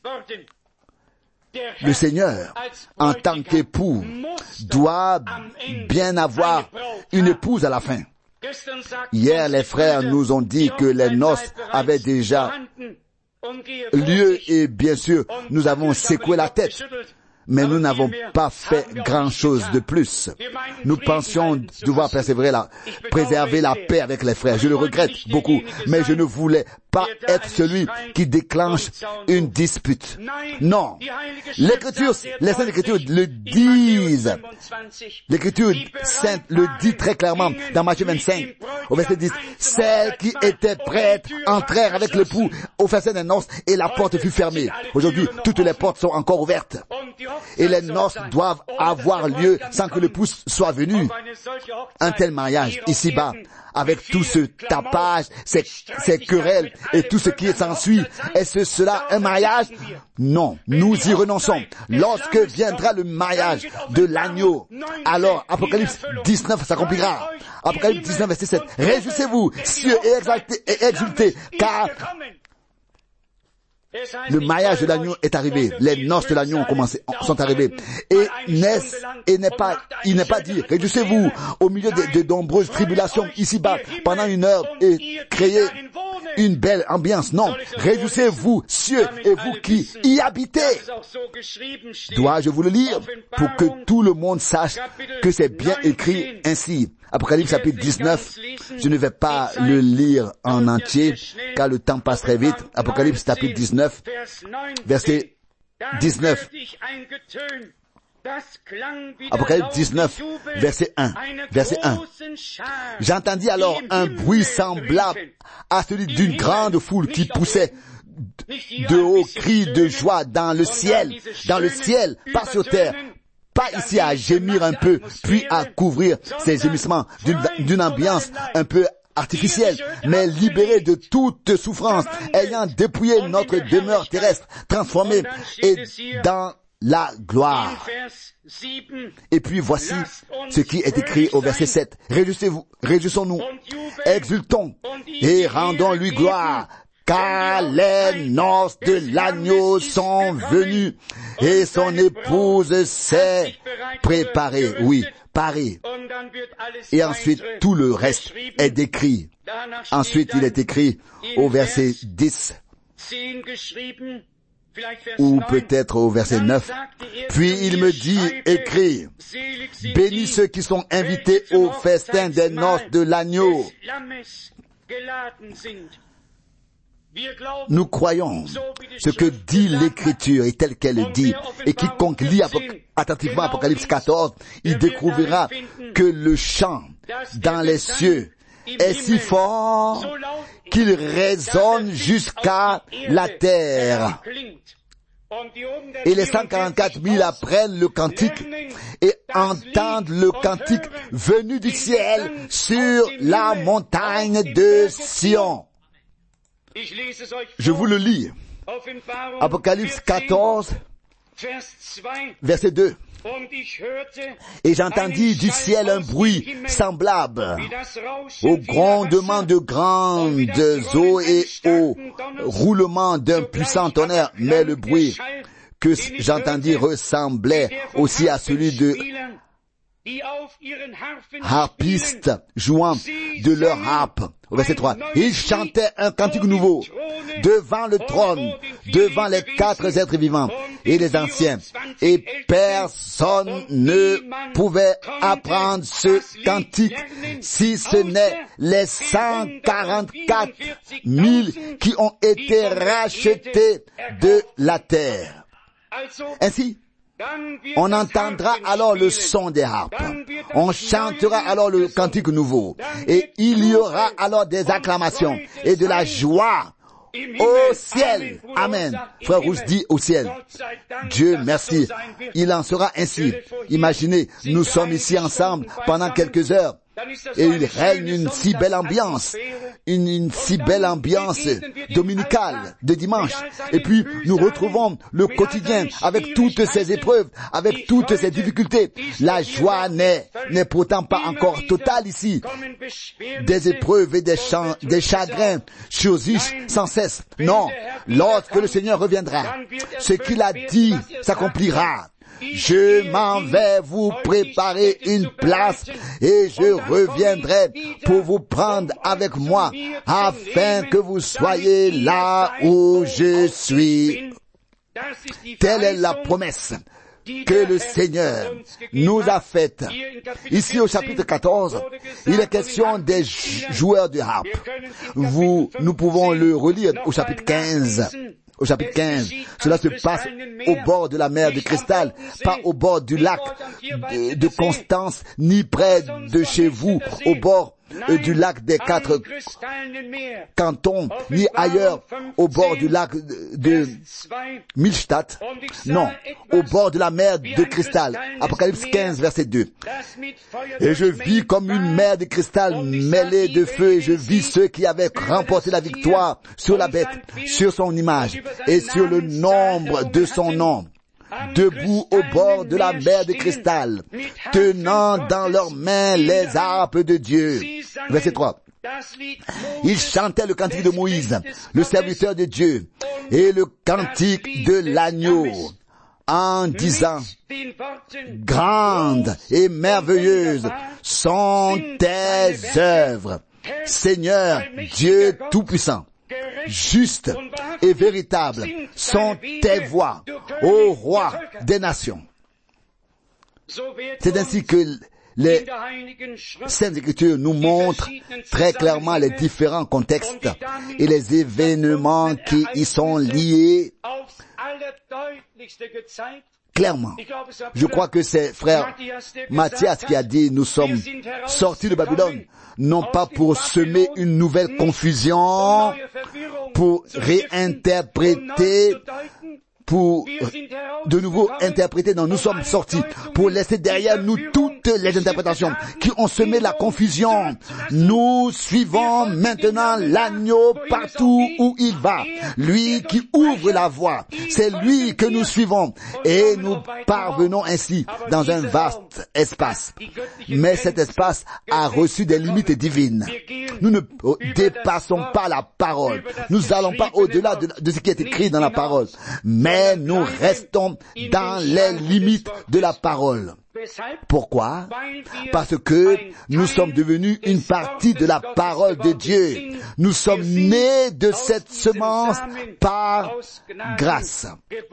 Le Seigneur, en tant qu'époux, doit bien avoir une épouse à la fin. Hier, les frères nous ont dit que les noces avaient déjà lieu et bien sûr, nous avons secoué la tête. Mais nous n'avons pas fait grand-chose de plus. Nous pensions devoir persévérer la, préserver la paix avec les frères. Je le regrette beaucoup, mais je ne voulais pas être celui qui déclenche une dispute. Non. L'Écriture, les Saintes Écritures le disent. L'Écriture sainte le dit très clairement dans Matthieu vingt-cinq, au verset dix. Celles qui étaient prêtes entrèrent avec l'époux au festin des noces et la porte fut fermée. Aujourd'hui, toutes les portes sont encore ouvertes. Et les noces doivent avoir lieu sans que l'époux soit venu. Un tel mariage ici-bas, avec tout ce tapage, ces, ces querelles et tout ce qui s'ensuit, est-ce cela un mariage? Non, nous y renonçons. Lorsque viendra le mariage de l'agneau, alors Apocalypse dix-neuf s'accomplira. Apocalypse dix-neuf, verset sept. Réjouissez-vous, cieux et exaltez et exultez, car le mariage de l'agneau est arrivé. Les noces de l'agneau ont commencé, sont arrivées. Et n'est, et n'est pas, il n'est pas dit, réjouissez-vous au milieu de, de nombreuses tribulations ici-bas pendant une heure et créez une belle ambiance. Non. Réjouissez-vous, cieux, et vous qui y habitez. Dois-je vous le lire pour que tout le monde sache que c'est bien écrit ainsi. Apocalypse chapitre dix-neuf, je ne vais pas le lire en entier, car le temps passe très vite. Apocalypse chapitre dix-neuf, verset dix-neuf. Apocalypse dix-neuf, verset un. Verset un. J'entendis alors un bruit semblable à celui d'une grande foule qui poussait de hauts cris de joie dans le ciel, dans le ciel, pas sur terre. Pas ici à gémir un peu, puis à couvrir ces gémissements d'une, d'une ambiance un peu artificielle, mais libérés de toute souffrance, ayant dépouillé notre demeure terrestre, transformée et dans la gloire. Et puis voici ce qui est écrit au verset sept. Réjouissez-vous, réjouissons-nous, exultons et rendons-lui gloire. Car les noces de l'agneau sont venues et son épouse s'est préparée, oui, parée. Et ensuite, tout le reste est décrit. Ensuite, il est écrit au verset dix, ou peut-être au verset neuf. Puis il me dit, écris, bénis ceux qui sont invités au festin des noces de l'agneau. Nous croyons ce que dit l'Écriture et tel qu'elle le dit. Et quiconque lit attentivement Apocalypse quatorze, il découvrira que le chant dans les cieux est si fort qu'il résonne jusqu'à la terre. Et les cent quarante-quatre mille apprennent le cantique et entendent le cantique venu du ciel sur la montagne de Sion. Je vous le lis. Apocalypse quatorze, verset deux. Et j'entendis du ciel un bruit semblable au grondement de grandes eaux et au roulement d'un puissant tonnerre, mais le bruit que j'entendis ressemblait aussi à celui de harpistes jouant de leur harpe. Au verset trois. Ils chantaient un cantique nouveau devant le trône, devant les quatre êtres vivants et les anciens. Et personne ne pouvait apprendre ce cantique si ce n'est les cent quarante-quatre mille qui ont été rachetés de la terre. Ainsi, on entendra alors le son des harpes. On chantera alors le cantique nouveau. Et il y aura alors des acclamations et de la joie au ciel. Amen. Frère Rousse dit au ciel. Dieu merci. Il en sera ainsi. Imaginez, nous sommes ici ensemble pendant quelques heures. Et il règne une si belle ambiance, une, une si belle ambiance dominicale de dimanche. Et puis nous retrouvons le quotidien avec toutes ces épreuves, avec toutes ces difficultés. La joie n'est, n'est pourtant pas encore totale ici. Des épreuves et des, chans, des chagrins surgissent sans cesse. Non, lorsque le Seigneur reviendra, ce qu'il a dit s'accomplira. Je m'en vais vous préparer une place et je reviendrai pour vous prendre avec moi afin que vous soyez là où je suis. Telle est la promesse que le Seigneur nous a faite. Ici au chapitre quatorze, il est question des joueurs de harpe. Vous, nous pouvons le relire au chapitre quinze. Au chapitre quinze, cela se passe au bord de la mer de cristal, pas au bord du lac de, de Constance, ni près de chez vous, au bord euh, du lac des quatre cantons, ni ailleurs, au bord du lac de, de Milstadt. Non, au bord de la mer de cristal. Apocalypse quinze, verset deux. Et je vis comme une mer de cristal mêlée de feu, et je vis ceux qui avaient remporté la victoire sur la bête, sur son image, et sur le nombre de son nom, debout au bord de la mer de cristal, tenant dans leurs mains les harpes de Dieu. Verset trois. Ils chantaient le cantique de Moïse, le serviteur de Dieu, et le cantique de l'agneau, en disant, grandes et merveilleuses sont tes œuvres, Seigneur Dieu Tout-Puissant. Juste et véritable sont tes voies, ô roi des nations. C'est ainsi que les Saintes Écritures nous montrent très clairement les différents contextes et les événements qui y sont liés clairement. Je crois que c'est frère Matthias qui a dit, nous sommes sortis de Babylone, non pas pour semer une nouvelle confusion, pour réinterpréter, pour de nouveau interpréter. Non, nous sommes sortis pour laisser derrière nous toutes les interprétations qui ont semé la confusion. Nous suivons maintenant l'agneau partout où il va. Lui qui ouvre la voie. C'est lui que nous suivons. Et nous parvenons ainsi dans un vaste espace. Mais cet espace a reçu des limites divines. Nous ne dépassons pas la parole. Nous n'allons pas au-delà de, de ce qui est écrit dans la parole. Mais Mais nous restons dans les limites de la parole. Pourquoi? Parce que nous sommes devenus une partie de la parole de Dieu. Nous sommes nés de cette semence par grâce.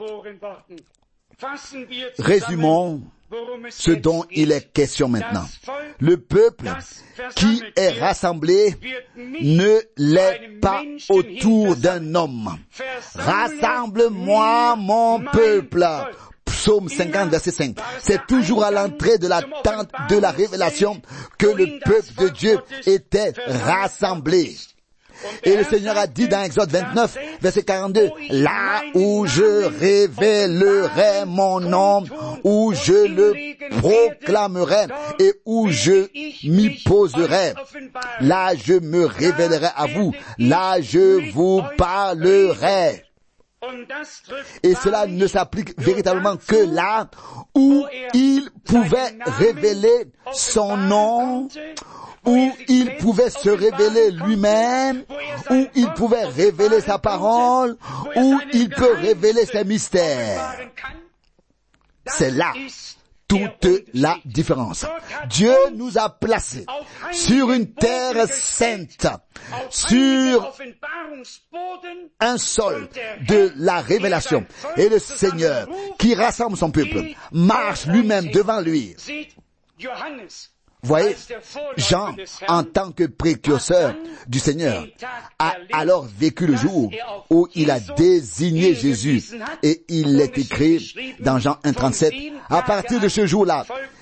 Résumons ce dont il est question maintenant. Le peuple qui est rassemblé ne l'est pas autour d'un homme. Rassemble-moi, mon peuple. Psaume cinquante, verset cinq. C'est toujours à l'entrée de la tente de la révélation que le peuple de Dieu était rassemblé. Et le Seigneur a dit dans Exode vingt-neuf, verset quarante-deux, là où je révélerai mon nom, où je le proclamerai et où je m'y poserai, là je me révélerai à vous, là je vous parlerai. Et cela ne s'applique véritablement que là où il pouvait révéler son nom, où il pouvait se révéler lui-même, où il pouvait révéler sa parole, où il peut révéler ses mystères. C'est là toute la différence. Dieu nous a placés sur une terre sainte, sur un sol de la révélation. Et le Seigneur, qui rassemble son peuple, marche lui-même devant lui. Voyez, Jean, en tant que précurseur du Seigneur, a alors vécu le jour où il a désigné Jésus. Et il est écrit dans Jean un trente-sept, à partir de ce jour-là,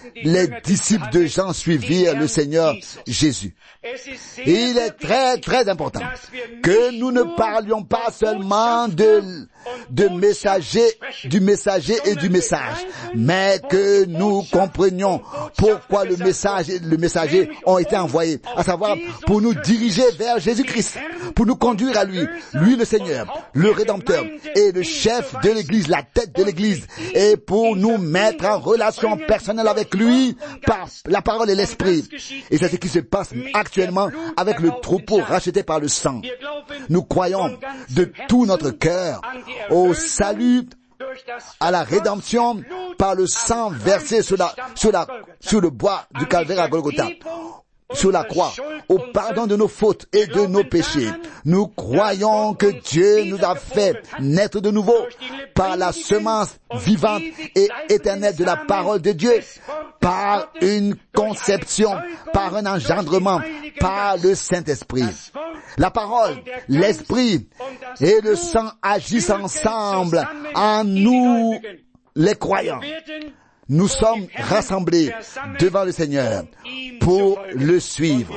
les disciples de Jean suivirent le Seigneur Jésus. Il est très très important que nous ne parlions pas seulement de, de messager, du messager et du message, mais que nous comprenions pourquoi le message et le messager ont été envoyés, à savoir pour nous diriger vers Jésus-Christ, pour nous conduire à lui, lui le Seigneur, le Rédempteur et le chef de l'Église, la tête de l'Église, et pour nous mettre en relation personnelle avec lui par la parole et l'esprit. Et c'est ce qui se passe actuellement avec le troupeau racheté par le sang. Nous croyons de tout notre cœur au salut, à la rédemption par le sang versé sur la, sur la, sur le bois du calvaire à Golgotha, sur la croix, au pardon de nos fautes et de nos péchés. Nous croyons que Dieu nous a fait naître de nouveau par la semence vivante et éternelle de la parole de Dieu, par une conception, par un engendrement, par le Saint-Esprit. La parole, l'Esprit et le sang agissent ensemble en nous, les croyants. Nous sommes rassemblés devant le Seigneur pour le suivre.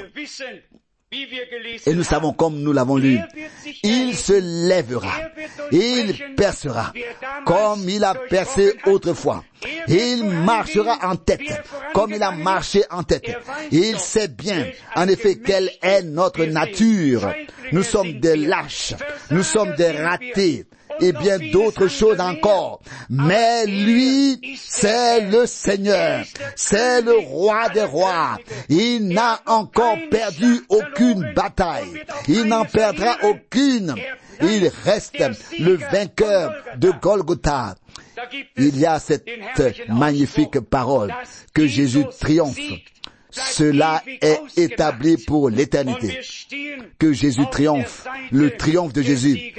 Et nous savons, comme nous l'avons lu, il se lèvera, il percera, comme il a percé autrefois. Il marchera en tête, comme il a marché en tête. Il sait bien, en effet, quelle est notre nature. Nous sommes des lâches, nous sommes des ratés, et bien d'autres choses encore. Mais lui, c'est le Seigneur, c'est le roi des rois. Il n'a encore perdu aucune bataille. Il n'en perdra aucune. Il reste le vainqueur de Golgotha. Il y a cette magnifique parole que Jésus triomphe. Cela est établi pour l'éternité. Que Jésus triomphe. Le triomphe de Jésus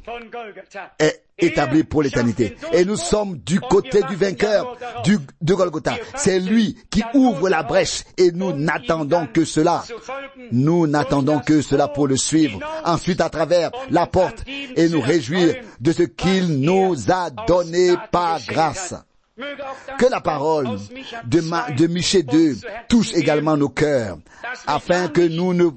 est établi pour l'éternité. Et nous sommes du côté du vainqueur du, de Golgotha. C'est lui qui ouvre la brèche et nous n'attendons que cela. Nous n'attendons que cela pour le suivre. Ensuite, à travers la porte et nous réjouir de ce qu'il nous a donné par grâce. Que la parole de, Ma, de Michée deux touche également nos cœurs, afin que nous ne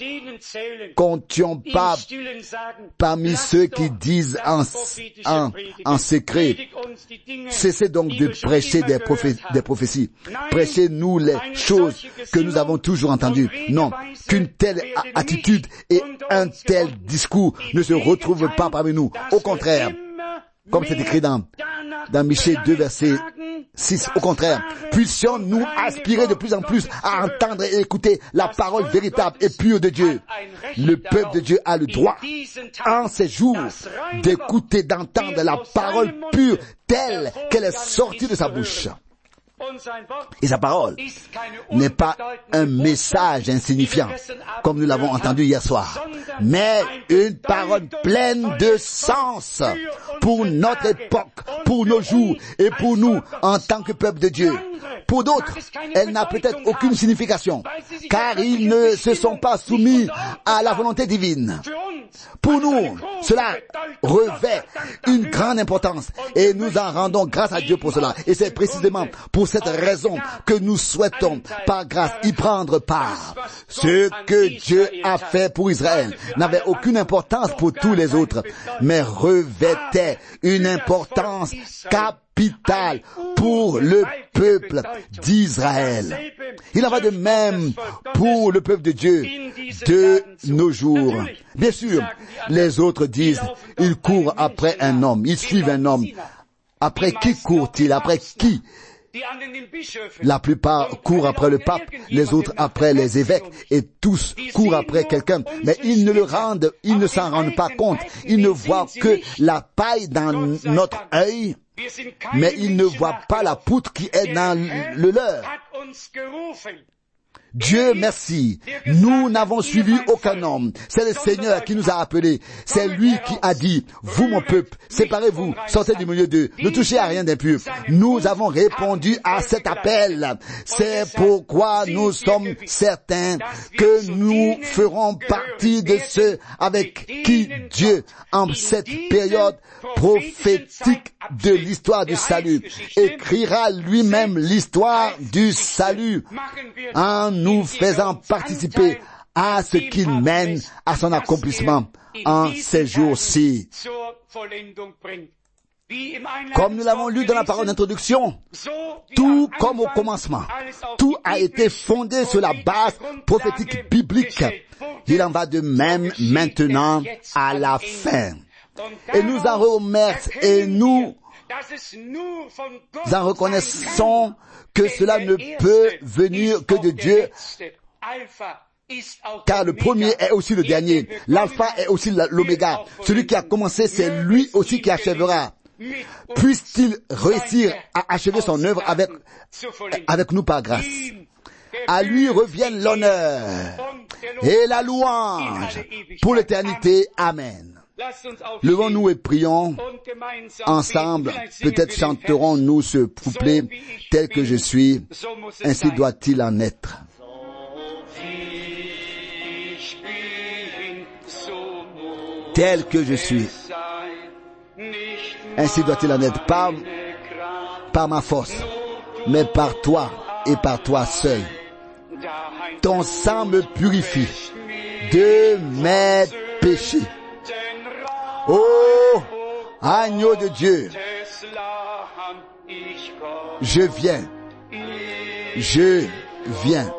comptions pas parmi ceux qui disent en, en, en secret. Cessez donc de prêcher des, prophé, des prophéties. Prêchez-nous les choses que nous avons toujours entendues. Non, qu'une telle attitude et un tel discours ne se retrouvent pas parmi nous. Au contraire, comme c'est écrit dans, dans Michée deux, verset six. Au contraire, puissions-nous aspirer de plus en plus à entendre et écouter la parole véritable et pure de Dieu. Le peuple de Dieu a le droit, en ces jours, d'écouter, d'entendre la parole pure telle qu'elle est sortie de sa bouche. Et sa parole n'est pas un message insignifiant, comme nous l'avons entendu hier soir, mais une parole pleine de sens pour notre époque, pour nos jours et pour nous en tant que peuple de Dieu. Pour d'autres, elle n'a peut-être aucune signification, car ils ne se sont pas soumis à la volonté divine. Pour nous, cela revêt une grande importance et nous en rendons grâce à Dieu pour cela. Et c'est précisément pour cette raison que nous souhaitons, par grâce, y prendre part. Ce que Dieu a fait pour Israël n'avait aucune importance pour tous les autres, mais revêtait une importance capitale pour le peuple d'Israël. Il en va de même pour le peuple de Dieu de nos jours. Bien sûr, les autres disent, ils courent après un homme, ils suivent un homme. Après qui courent-ils? Après qui? La plupart courent après le pape, les autres après les évêques, et tous courent après quelqu'un. Mais ils ne le rendent, ils ne s'en rendent pas compte. Ils ne voient que la paille dans notre œil, mais ils ne voient pas la poutre qui est dans le leur. Dieu merci, nous n'avons suivi aucun homme. C'est le Seigneur qui nous a appelés. C'est lui qui a dit, vous mon peuple, séparez-vous, sortez du milieu d'eux, ne touchez à rien d'impur. Nous avons répondu à cet appel. C'est pourquoi nous sommes certains que nous ferons partie de ceux avec qui Dieu, en cette période prophétique de l'histoire du salut, écrira lui-même l'histoire du salut en nous faisant participer à ce qu'il mène à son accomplissement en ces jours-ci. Comme nous l'avons lu dans la parole d'introduction, tout comme au commencement, tout a été fondé sur la base prophétique biblique. Il en va de même maintenant à la fin. Et nous en remercions et nous en reconnaissons que cela ne peut venir que de Dieu, car le premier est aussi le dernier. L'alpha est aussi l'oméga. Celui qui a commencé, c'est lui aussi qui achèvera. Puisse-t-il réussir à achever son œuvre avec, avec nous par grâce. À lui reviennent l'honneur et la louange pour l'éternité. Amen. Levons-nous et prions ensemble. Peut-être chanterons-nous ce couplet tel que je suis, ainsi doit-il en être. Tel que je suis, ainsi doit-il en être, pas par ma force, mais par toi et par toi seul. Ton sang me purifie de mes péchés. Oh, agneau de Dieu, je viens, je viens.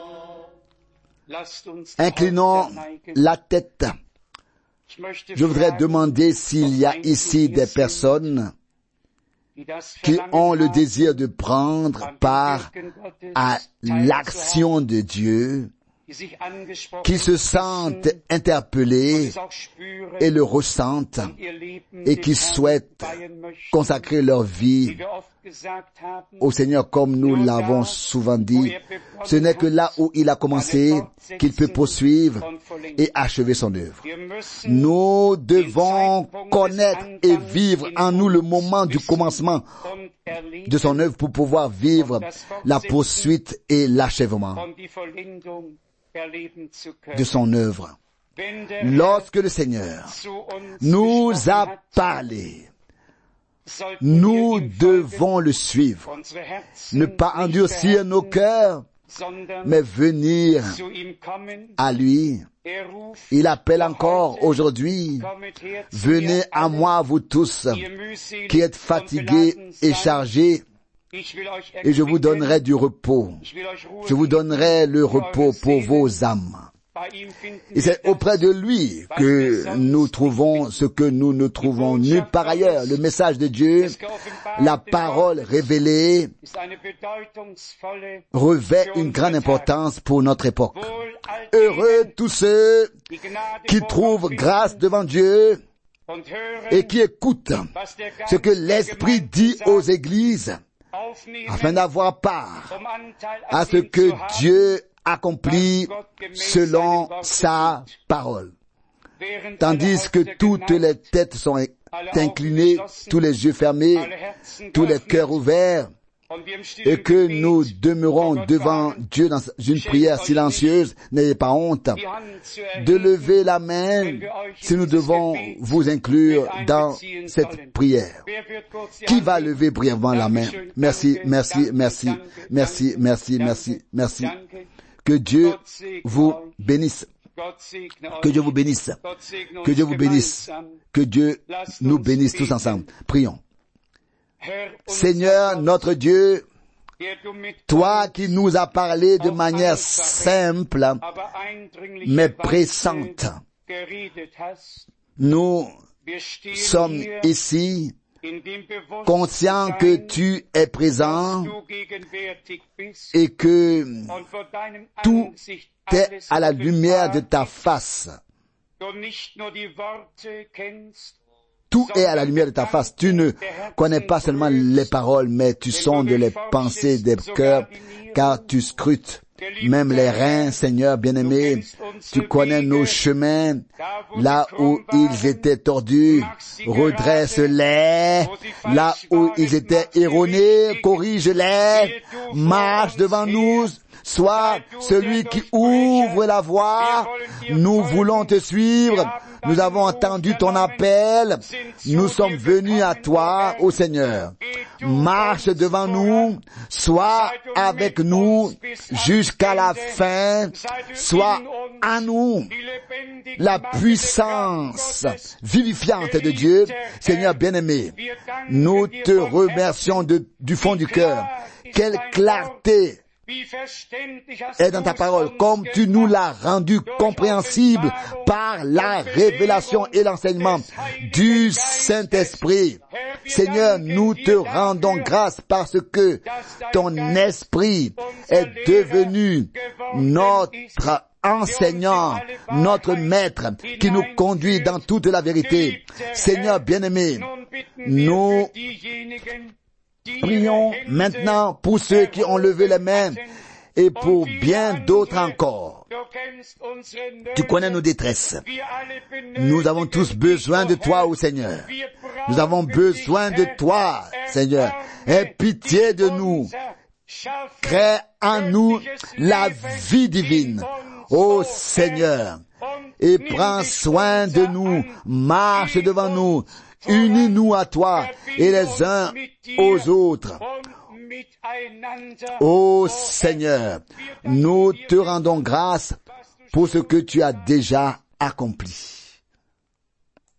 Inclinons la tête. Je voudrais demander s'il y a ici des personnes qui ont le désir de prendre part à l'action de Dieu, qui se sentent interpellés et le ressentent et qui souhaitent consacrer leur vie au Seigneur comme nous l'avons souvent dit. Ce n'est que là où il a commencé qu'il peut poursuivre et achever son œuvre. Nous devons connaître et vivre en nous le moment du commencement de son œuvre pour pouvoir vivre la poursuite et l'achèvement de son œuvre. Lorsque le Seigneur nous a parlé, nous devons le suivre, ne pas endurcir nos cœurs, mais venir à lui. Il appelle encore aujourd'hui, venez à moi vous tous qui êtes fatigués et chargés, et je vous donnerai du repos. Je vous donnerai le repos pour vos âmes. Et c'est auprès de lui que nous trouvons ce que nous ne trouvons nulle part ailleurs. Le message de Dieu, la parole révélée, revêt une grande importance pour notre époque. Heureux tous ceux qui trouvent grâce devant Dieu et qui écoutent ce que l'Esprit dit aux églises, afin d'avoir part à ce que Dieu accomplit selon sa parole. Tandis que toutes les têtes sont inclinées, tous les yeux fermés, tous les cœurs ouverts, et que nous demeurons devant Dieu dans une prière silencieuse, n'ayez pas honte de lever la main si nous devons vous inclure dans cette prière. Qui va lever brièvement la main? Merci, merci, merci, merci, merci, merci, merci. Que Dieu vous bénisse. Que Dieu vous bénisse. Que Dieu vous bénisse. Que Dieu nous bénisse tous ensemble. Prions. Seigneur notre Dieu, toi qui nous as parlé de manière simple mais pressante, nous sommes ici conscients que tu es présent et que tout est à la lumière de ta face. Tout est à la lumière de ta face. Tu ne connais pas seulement les paroles, mais tu sondes les pensées des cœurs, car tu scrutes même les reins, Seigneur bien-aimé. Tu connais nos chemins, là où ils étaient tordus, redresse-les, là où ils étaient erronés, corrige-les, marche devant nous, sois celui qui ouvre la voie. Nous voulons te suivre. Nous avons entendu ton appel. Nous sommes venus à toi, ô Seigneur. Marche devant nous. Sois avec nous jusqu'à la fin. Sois à nous la puissance vivifiante de Dieu. Seigneur bien-aimé, nous te remercions de, du fond du cœur. Quelle clarté est dans ta parole, comme tu nous l'as rendu compréhensible par la révélation et l'enseignement du Saint-Esprit. Seigneur, nous te rendons grâce parce que ton esprit est devenu notre enseignant, notre maître, qui nous conduit dans toute la vérité. Seigneur bien-aimé, nous prions maintenant pour ceux qui ont levé les mains et pour bien d'autres encore. Tu connais nos détresses. Nous avons tous besoin de toi, ô Seigneur. Nous avons besoin de toi, Seigneur. Aie pitié de nous. Crée en nous la vie divine, ô Seigneur. Et prends soin de nous. Marche devant nous. Unis-nous à toi et les uns aux autres. Ô Seigneur, nous te rendons grâce pour ce que tu as déjà accompli.